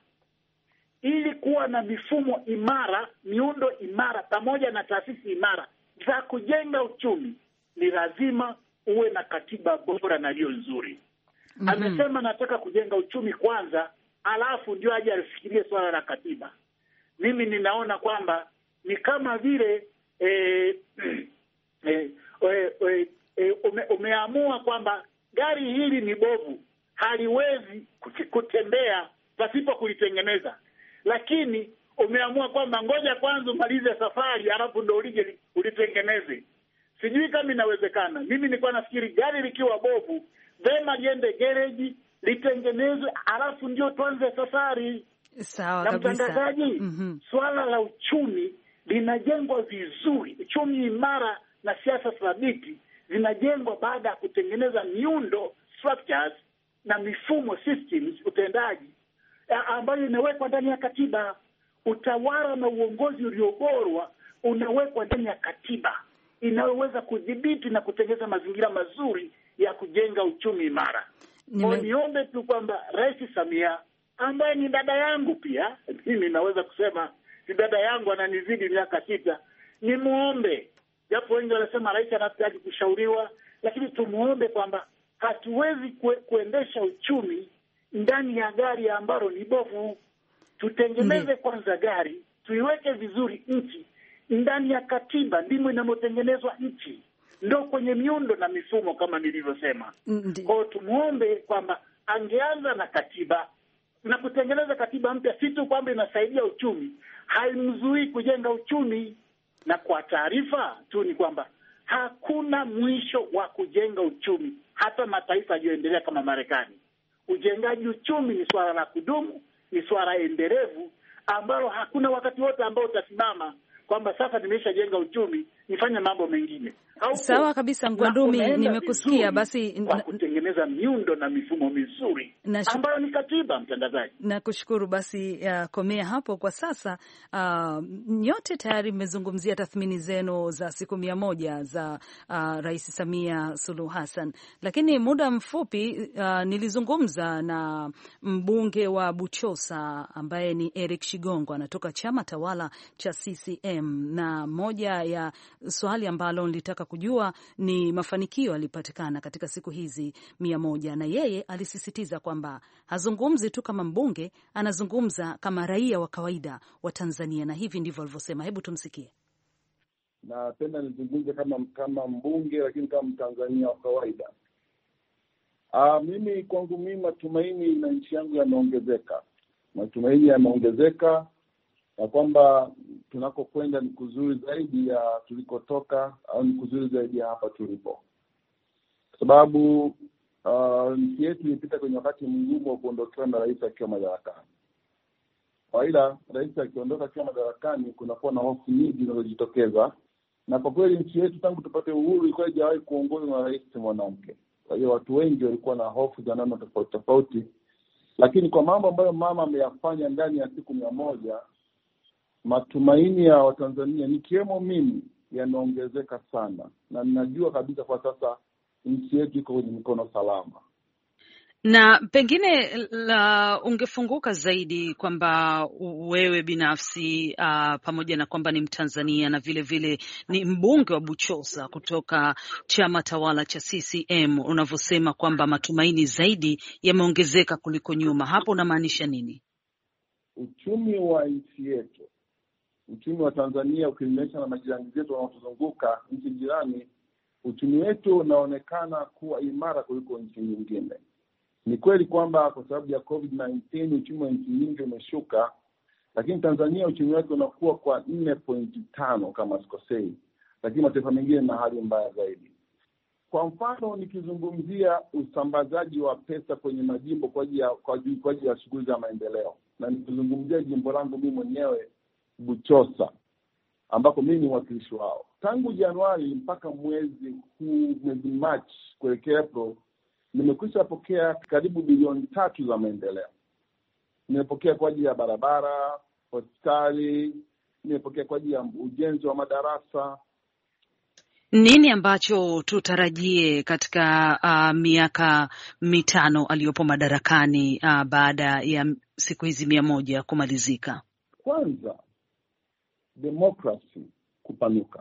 ili kuwa na mifumo imara, miundo imara, pamoja na taasisi imara za kujenga uchumi, ni lazima uwe na katiba bora na iliyo nzuri. Mm-hmm. Amesema nataka kujenga uchumi kwanza, alafu ndio aje alifikirie swala la katiba. Mimi ninaona kwamba ni kama vile eh, eh, eh, eh, ume, umeamua kwamba gari hili ni bovu, haliwezi kutembea pasipo kulitengeneza, lakini umeamua kwamba ngoja kwanza umalize safari alafu ndio ulije ulitengeneze. Sijui kama inawezekana. Mimi nilikuwa nafikiri gari likiwa bovu, vema liende gereji litengenezwe alafu ndio tuanze safari. Sawa na kabisa. Mtangazaji, mm-hmm. Swala la uchumi linajengwa vizuri. Uchumi imara na siasa thabiti zinajengwa baada ya kutengeneza miundo, structures na mifumo, systems, utendaji ambayo inawekwa ndani ya katiba. Utawala na uongozi ulioborwa unawekwa ndani ya katiba inayoweza kudhibiti na kutengeneza mazingira mazuri ya kujenga uchumi imara. Nime... niombe tu kwamba Rais Samia ambaye ni dada yangu pia, mimi naweza kusema si dada yangu, ananizidi miaka sita, ni muombe, japo wengi wanasema rais anahitaji kushauriwa, lakini tumuombe kwamba hatuwezi kue, kuendesha uchumi ndani ya gari ambalo ni bovu. Tutengeneze kwanza gari, tuiweke vizuri nchi ndani ya katiba, ndimo inamotengenezwa nchi, ndio kwenye miundo na mifumo kama nilivyosema. Kwa hiyo tumuombe kwamba angeanza na katiba na kutengeneza katiba mpya, si tu kwamba inasaidia uchumi, haimzuii kujenga uchumi. Na kwa taarifa tu ni kwamba hakuna mwisho wa kujenga uchumi, hata mataifa yaliyoendelea kama Marekani. Ujengaji uchumi ni swala la kudumu, ni swala endelevu ambalo hakuna wakati wote ambao utasimama kwamba sasa nimeshajenga uchumi nifanye mambo mengine. Sawa kabisa, Ngwandumi, nimekusikia. Basi kwa kutengeneza miundo na mifumo mizuri ambayo ni katiba, mtangazaji. Nakushukuru. Basi uh, komea hapo kwa sasa. Uh, nyote tayari mmezungumzia tathmini zenu za siku mia moja za uh, Rais Samia Suluhu Hassan, lakini muda mfupi uh, nilizungumza na mbunge wa Buchosa ambaye ni Eric Shigongo, anatoka chama tawala cha C C M, na moja ya swali ambalo nilitaka kujua ni mafanikio yalipatikana katika siku hizi mia moja, na yeye alisisitiza kwamba hazungumzi tu kama mbunge, anazungumza kama raia wa kawaida wa Tanzania, na hivi ndivyo alivyosema. Hebu tumsikie. Napenda nizungumze kama kama mbunge, lakini kama Mtanzania wa kawaida. Ah, mimi kwangu mimi matumaini na nchi yangu yameongezeka. Matumaini yameongezeka na kwamba tunakokwenda ni kuzuri zaidi ya tulikotoka, au ni kuzuri zaidi ya hapa tulipo. Kwa sababu uh, nchi yetu ilipita kwenye wakati mgumu wa kuondokewa na rais akiwa madarakani. Kawaida rais akiondoka akiwa madarakani kunakuwa na hofu nyingi zinazojitokeza, na kwa kweli nchi yetu tangu tupate uhuru ilikuwa haijawahi kuongozwa na rais mwanamke. Kwa hiyo watu wengi walikuwa na hofu za namna tofauti tofauti, lakini kwa mambo ambayo mama ameyafanya ndani ya siku mia moja, matumaini ya Watanzania nikiwemo mimi yameongezeka sana, na ninajua kabisa kwa sasa nchi yetu iko kwenye mikono salama. Na pengine la ungefunguka zaidi kwamba wewe binafsi uh, pamoja na kwamba ni Mtanzania na vile vile ni mbunge wa Buchosa kutoka chama tawala cha C C M, unavyosema kwamba matumaini zaidi yameongezeka kuliko nyuma, hapo unamaanisha nini? Uchumi wa nchi yetu, uchumi wa Tanzania ukilinganisha na majirani zetu wanaotuzunguka, nchi jirani, uchumi wetu unaonekana kuwa imara kuliko nchi nyingine. Ni kweli kwamba kwa sababu ya covid nineteen uchumi wa nchi nyingi umeshuka, lakini Tanzania uchumi wake unakuwa kwa nne nukta tano kama sikosei, lakini mataifa mengine na hali mbaya zaidi. Kwa mfano nikizungumzia usambazaji wa pesa kwenye majimbo kwa ajili ya kwa ajili ya shughuli za maendeleo, na nikizungumzia jimbo langu mimi mwenyewe Buchosa, ambako mimi ni mwakilishi wao, tangu Januari mpaka mwezi huu, mwezi March kuelekea April, nimekwisha pokea karibu bilioni tatu za maendeleo. Nimepokea kwa ajili ya barabara, hospitali, nimepokea kwa ajili ya ujenzi wa madarasa. Nini ambacho tutarajie katika uh, miaka mitano aliyopo madarakani uh, baada ya siku hizi mia moja kumalizika? Kwanza, demokrasi kupanuka,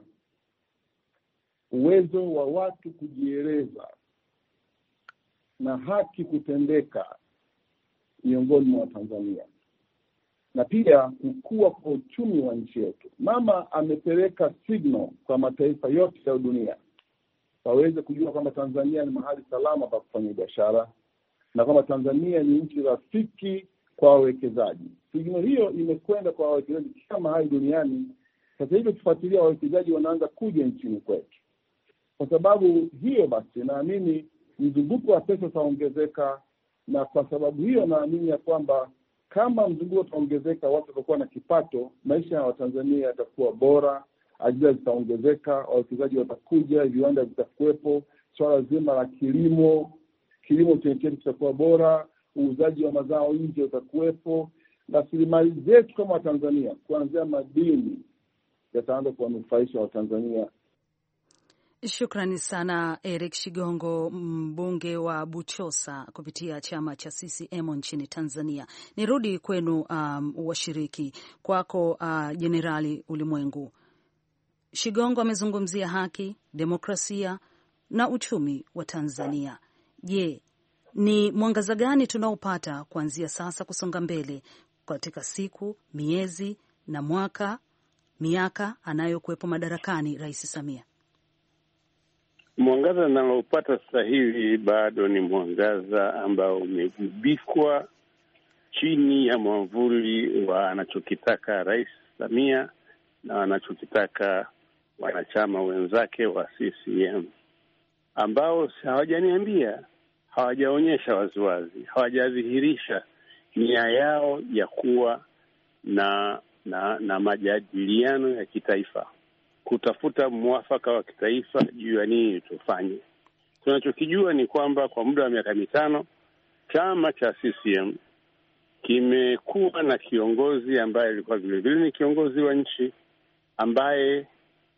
uwezo wa watu kujieleza na haki kutendeka miongoni mwa Tanzania, na pia kukua kwa uchumi wa nchi yetu. Mama amepeleka signal kwa mataifa yote ya dunia waweze kujua kwamba Tanzania ni mahali salama pa kufanya biashara, na kwamba Tanzania ni nchi rafiki kwa wawekezaji. Signal hiyo imekwenda kwa wawekezaji kila mahali duniani. Sasa hivi tufuatilia wawekezaji wanaanza kuja nchini kwetu. Kwa sababu hiyo basi naamini mzunguko wa pesa utaongezeka, na kwa sababu hiyo naamini ya kwamba Kama mzunguko utaongezeka, watu watakuwa na kipato, maisha ya Watanzania yatakuwa bora, ajira zitaongezeka, wawekezaji watakuja, viwanda vitakuwepo, swala zima la kilimo, kilimo chetu kitakuwa bora, uuzaji wa mazao nje utakuwepo, rasilimali zetu kama Watanzania kuanzia madini yataanza kuwanufaisha Watanzania. Shukrani sana Eric Shigongo, mbunge wa Buchosa kupitia chama cha C C M nchini Tanzania. Nirudi kwenu um, washiriki. Kwako Jenerali uh, Ulimwengu. Shigongo amezungumzia haki, demokrasia na uchumi wa Tanzania. Je, ni mwangaza gani tunaopata kuanzia sasa kusonga mbele katika siku, miezi na mwaka, miaka anayokuwepo madarakani Rais Samia? Mwangaza ninaopata sasa hivi bado ni mwangaza ambao umegubikwa chini ya mwavuli wa anachokitaka Rais Samia na anachokitaka wanachama wenzake wa C C M, ambao hawajaniambia, hawajaonyesha waziwazi, hawajadhihirisha nia yao ya kuwa na na, na majadiliano ya kitaifa, kutafuta mwafaka wa kitaifa juu ya nini tufanye. Tunachokijua ni kwamba kwa muda wa miaka mitano chama cha C C M kimekuwa na kiongozi ambaye alikuwa vile vile ni kiongozi wa nchi, ambaye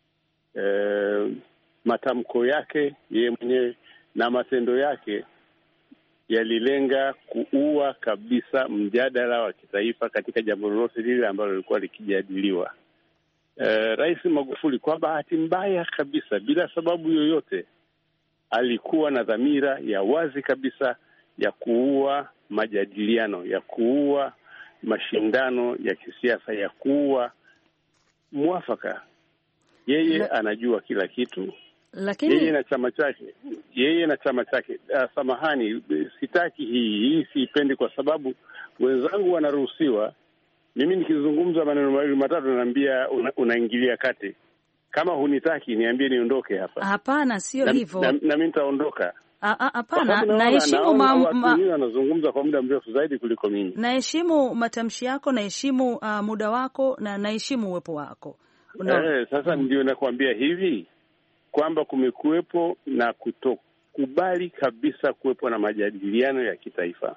e, matamko yake yeye mwenyewe na matendo yake yalilenga kuua kabisa mjadala wa kitaifa katika jambo lolote lile ambalo lilikuwa likijadiliwa. Uh, Rais Magufuli kwa bahati mbaya kabisa, bila sababu yoyote, alikuwa na dhamira ya wazi kabisa ya kuua majadiliano, ya kuua mashindano ya kisiasa, ya kuua mwafaka. Yeye La... anajua kila kitu. Lakini yeye na chama chake, yeye na chama chake. Uh, samahani, sitaki hii, hii siipendi kwa sababu wenzangu wanaruhusiwa. Mimi nikizungumza maneno mawili matatu naambia unaingilia una kati. Kama hunitaki niambie niondoke hapa. Hapana, sio hivyo. Na, na, na mimi nitaondoka. Hapana, naheshimu mimi anazungumza kwa muda mrefu zaidi kuliko mimi. Naheshimu matamshi yako, naheshimu uh, muda wako na naheshimu uwepo wako. Eh, sasa mm. ndio nakwambia hivi kwamba kumekuwepo na kutokubali kabisa kuwepo na majadiliano ya kitaifa.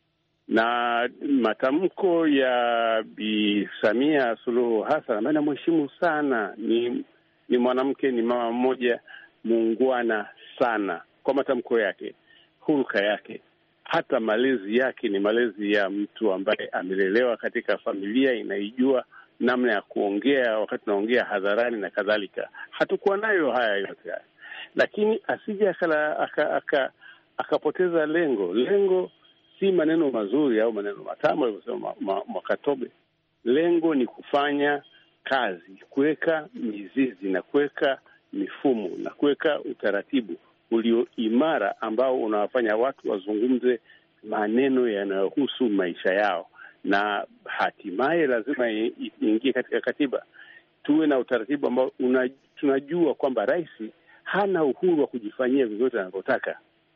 Na matamko ya Bi Samia Suluhu Hassan ambaye namheshimu sana, ni ni mwanamke, ni mama mmoja muungwana sana, kwa matamko yake, hulka yake, hata malezi yake ni malezi ya mtu ambaye amelelewa katika familia inaijua namna ya kuongea wakati naongea hadharani na kadhalika. Hatakuwa nayo haya yote haya, lakini asije akapoteza aka, aka lengo lengo si maneno mazuri au maneno matamu alivyosema Mwakatobe. Lengo ni kufanya kazi, kuweka mizizi na kuweka mifumo na kuweka utaratibu ulio imara ambao unawafanya watu wazungumze maneno yanayohusu maisha yao, na hatimaye lazima iingie katika katiba. Tuwe na utaratibu ambao una, tunajua kwamba rais hana uhuru wa kujifanyia vyovyote anavyotaka.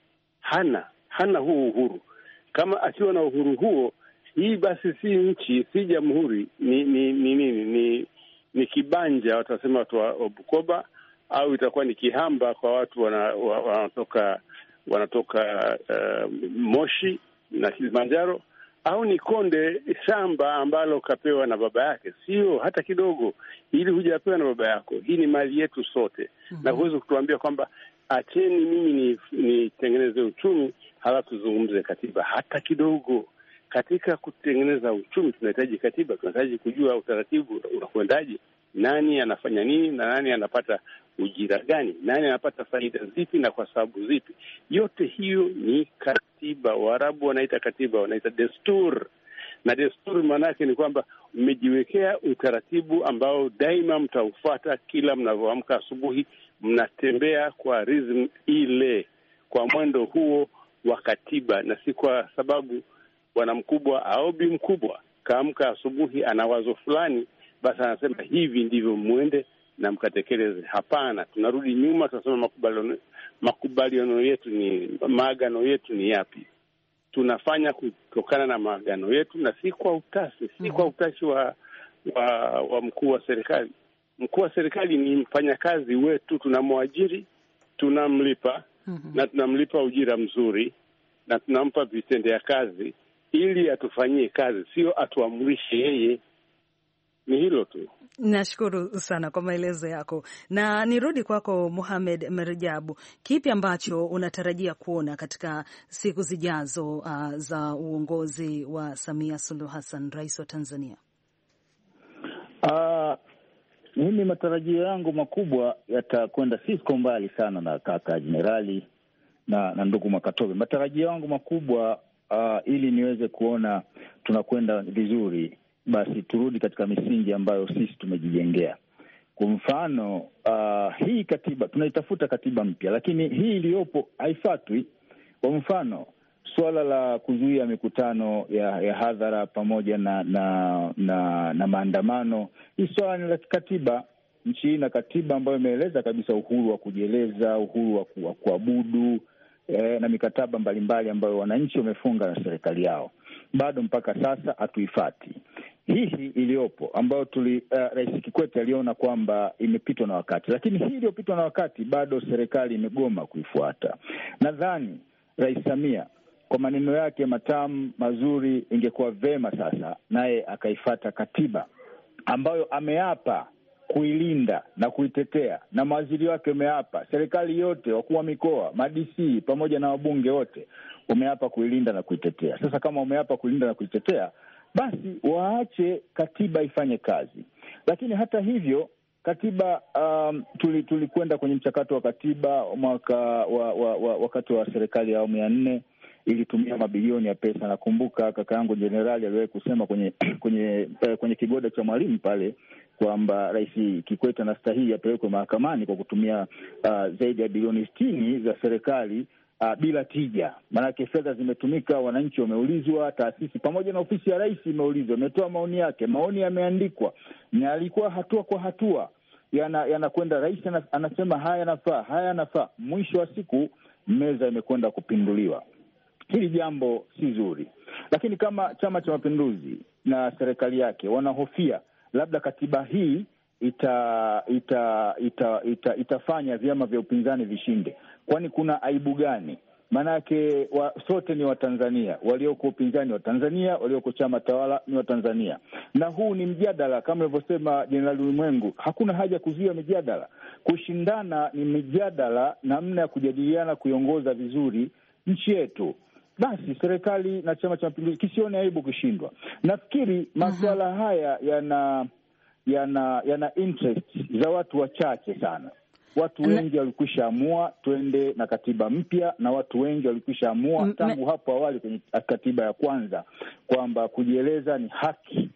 Hana hana huo uhuru. Kama akiwa na uhuru huo, hii basi si nchi, si jamhuri, ni ni ni ni, ni, ni kibanja watasema watu wa Bukoba, au itakuwa ni kihamba kwa watu wanatoka wana wanatoka uh, Moshi na Kilimanjaro, au ni konde shamba ambalo kapewa na baba yake. Sio hata kidogo, hili hujapewa na baba yako, hii ni mali yetu sote. Mm-hmm. Na huwezi kutuambia kwamba acheni mimi nitengeneze ni uchumi halafu tuzungumze katiba, hata kidogo. Katika kutengeneza uchumi tunahitaji katiba, tunahitaji kujua utaratibu unakwendaje, nani anafanya nini na nani anapata ujira gani, nani anapata faida zipi na kwa sababu zipi. Yote hiyo ni katiba. Waarabu wanaita katiba, wanaita destur. Na destur maana yake ni kwamba mmejiwekea utaratibu ambao daima mtaufuata. Kila mnavyoamka asubuhi mnatembea kwa rhythm ile, kwa mwendo huo wa katiba, na si kwa sababu bwana mkubwa au bi mkubwa kaamka asubuhi ana wazo fulani basi anasema hivi ndivyo muende na mkatekeleze. Hapana, tunarudi nyuma, tunasema makubaliano makubaliano yetu ni maagano yetu ni yapi? tunafanya kutokana na maagano yetu na si kwa utashi, si mm-hmm. kwa utashi wa wa, wa mkuu wa serikali. Mkuu wa serikali ni mfanyakazi wetu, tunamwajiri, tunamlipa mm-hmm. na tunamlipa ujira mzuri na tunampa vitendea kazi ili atufanyie kazi, sio atuamrishe yeye. Ni hilo tu. Nashukuru sana kwa maelezo yako, na nirudi kwako Mohamed Merjabu. Kipi ambacho unatarajia kuona katika siku zijazo uh, za uongozi wa Samia Suluhu Hassan, rais wa Tanzania? Uh, mimi matarajio yangu makubwa yatakwenda siko mbali sana na kaka Jenerali na, na ndugu Makatobe. Matarajio yangu makubwa uh, ili niweze kuona tunakwenda vizuri, basi turudi katika misingi ambayo sisi tumejijengea. Kwa mfano, uh, hii katiba, tunaitafuta katiba mpya, lakini hii iliyopo haifatwi. Kwa mfano, suala la kuzuia mikutano ya, ya hadhara pamoja na na na, na maandamano, hii swala ni la kikatiba. Nchi ina katiba ambayo imeeleza kabisa uhuru wa kujieleza, uhuru wa kuabudu, eh, na mikataba mbalimbali ambayo wananchi wamefunga na serikali yao. Bado mpaka sasa hatuifati. Hii iliyopo ambayo tuli uh, Rais Kikwete aliona kwamba imepitwa na wakati, lakini hii iliyopitwa na wakati bado serikali imegoma kuifuata. Nadhani Rais Samia kwa maneno yake matamu mazuri, ingekuwa vema sasa naye akaifata katiba ambayo ameapa kuilinda na kuitetea, na mawaziri wake wameapa, serikali yote, wakuu wa mikoa, ma D C pamoja na wabunge wote umeapa kuilinda na kuitetea. Sasa kama umeapa kuilinda na kuitetea, basi waache katiba ifanye kazi. Lakini hata hivyo katiba um, tulikwenda tuli kwenye mchakato wa katiba mwaka wa, wa, wa, wakati wa serikali ya awamu ya nne ilitumia mabilioni ya pesa. Nakumbuka kaka yangu Jenerali aliwahi kusema kwenye kwenye kwenye kigoda cha Mwalimu pale kwamba Rais Kikwete anastahili apelekwe mahakamani kwa kutumia uh, zaidi ya bilioni sitini za serikali uh, bila tija. Maanake fedha zimetumika, wananchi wameulizwa, taasisi pamoja na ofisi ya rais imeulizwa, imetoa maoni yake, maoni yameandikwa na alikuwa hatua kwa hatua yanakwenda, yana rais anasema haya yanafaa, haya yanafaa. Mwisho wa siku meza imekwenda kupinduliwa. Hili jambo si zuri. Lakini kama Chama cha Mapinduzi na serikali yake wanahofia labda katiba hii ita, ita, ita, ita, itafanya vyama vya upinzani vishinde, kwani kuna aibu gani? Maanake wa, sote ni Watanzania, walioko upinzani wa Tanzania, walioko chama tawala ni Watanzania, na huu ni mjadala kama alivyosema Jenerali Ulimwengu. Hakuna haja kuzuia mijadala, kushindana ni mijadala, namna ya kujadiliana, kuiongoza vizuri nchi yetu. Basi serikali na Chama cha Mapinduzi kisione aibu kushindwa. Nafikiri masuala uh-huh. haya yana yana yana interest za watu wachache sana. Watu wengi walikwisha amua twende na katiba mpya, na watu wengi walikwisha amua tangu hapo awali kwenye katiba ya kwanza kwamba kujieleza ni haki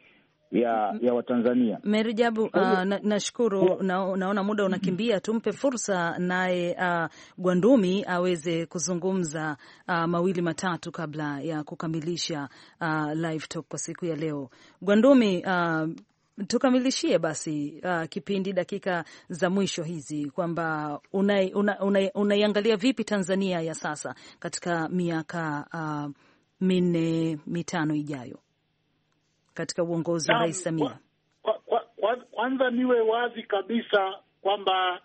ya ya Watanzania. Merjabu, uh, nashukuru na, na, naona muda unakimbia, tumpe fursa naye uh, Gwandumi aweze kuzungumza uh, mawili matatu kabla ya kukamilisha uh, live talk kwa siku ya leo. Gwandumi, uh, tukamilishie basi uh, kipindi dakika za mwisho hizi, kwamba unaiangalia una, una, una vipi Tanzania ya sasa katika miaka uh, minne mitano ijayo katika uongozi wa Rais Samia. Kwa, kwa, kwa, kwanza niwe wazi kabisa kwamba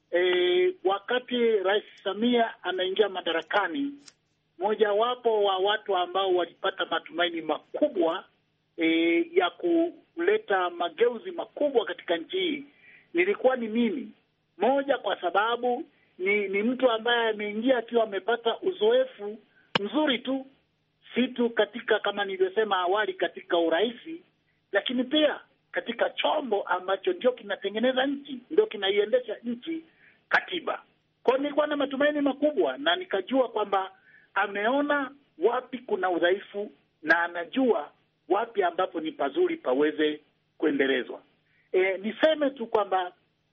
e, wakati Rais Samia anaingia madarakani, mojawapo wa watu ambao walipata matumaini makubwa e, ya kuleta mageuzi makubwa katika nchi hii nilikuwa ni mimi. Moja, kwa sababu ni, ni mtu ambaye ameingia akiwa amepata uzoefu mzuri tu, si tu katika kama nilivyosema awali katika uraisi, lakini pia katika chombo ambacho ndio kinatengeneza nchi, ndio kinaiendesha nchi, katiba. Kwa hiyo nilikuwa na matumaini makubwa, na nikajua kwamba ameona wapi kuna udhaifu na anajua wapi ambapo ni pazuri paweze kuendelezwa. E, niseme tu kwamba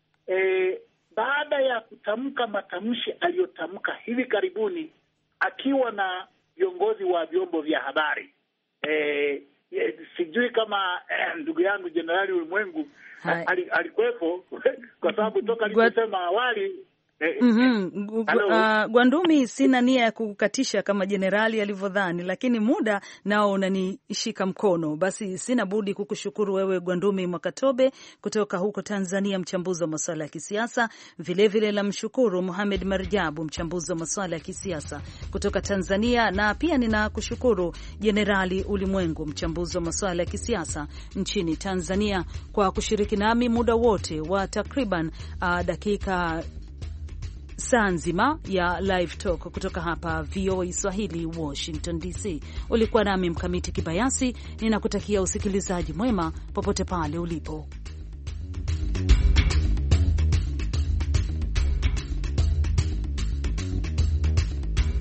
e, baada ya kutamka matamshi aliyotamka hivi karibuni akiwa na viongozi wa vyombo vya habari, e, e, sijui kama e, ndugu yangu Jenerali Ulimwengu alikuwepo, kwa sababu toka aliposema awali Mm-hmm. Uh, Gwandumi, sina nia ya kukatisha kama jenerali alivyodhani, lakini muda nao unanishika mkono. Basi sina budi kukushukuru wewe Gwandumi Mwakatobe kutoka huko Tanzania, mchambuzi wa masuala ya kisiasa. Vilevile la mshukuru Mohamed Marjabu, mchambuzi wa masuala ya kisiasa kutoka Tanzania, na pia ninakushukuru Jenerali Ulimwengu, mchambuzi wa masuala ya kisiasa nchini Tanzania, kwa kushiriki nami muda wote wa takriban uh, dakika saa nzima ya live talk kutoka hapa V O A Swahili, Washington D C. Ulikuwa nami Mkamiti Kibayasi, ninakutakia usikilizaji mwema popote pale ulipo.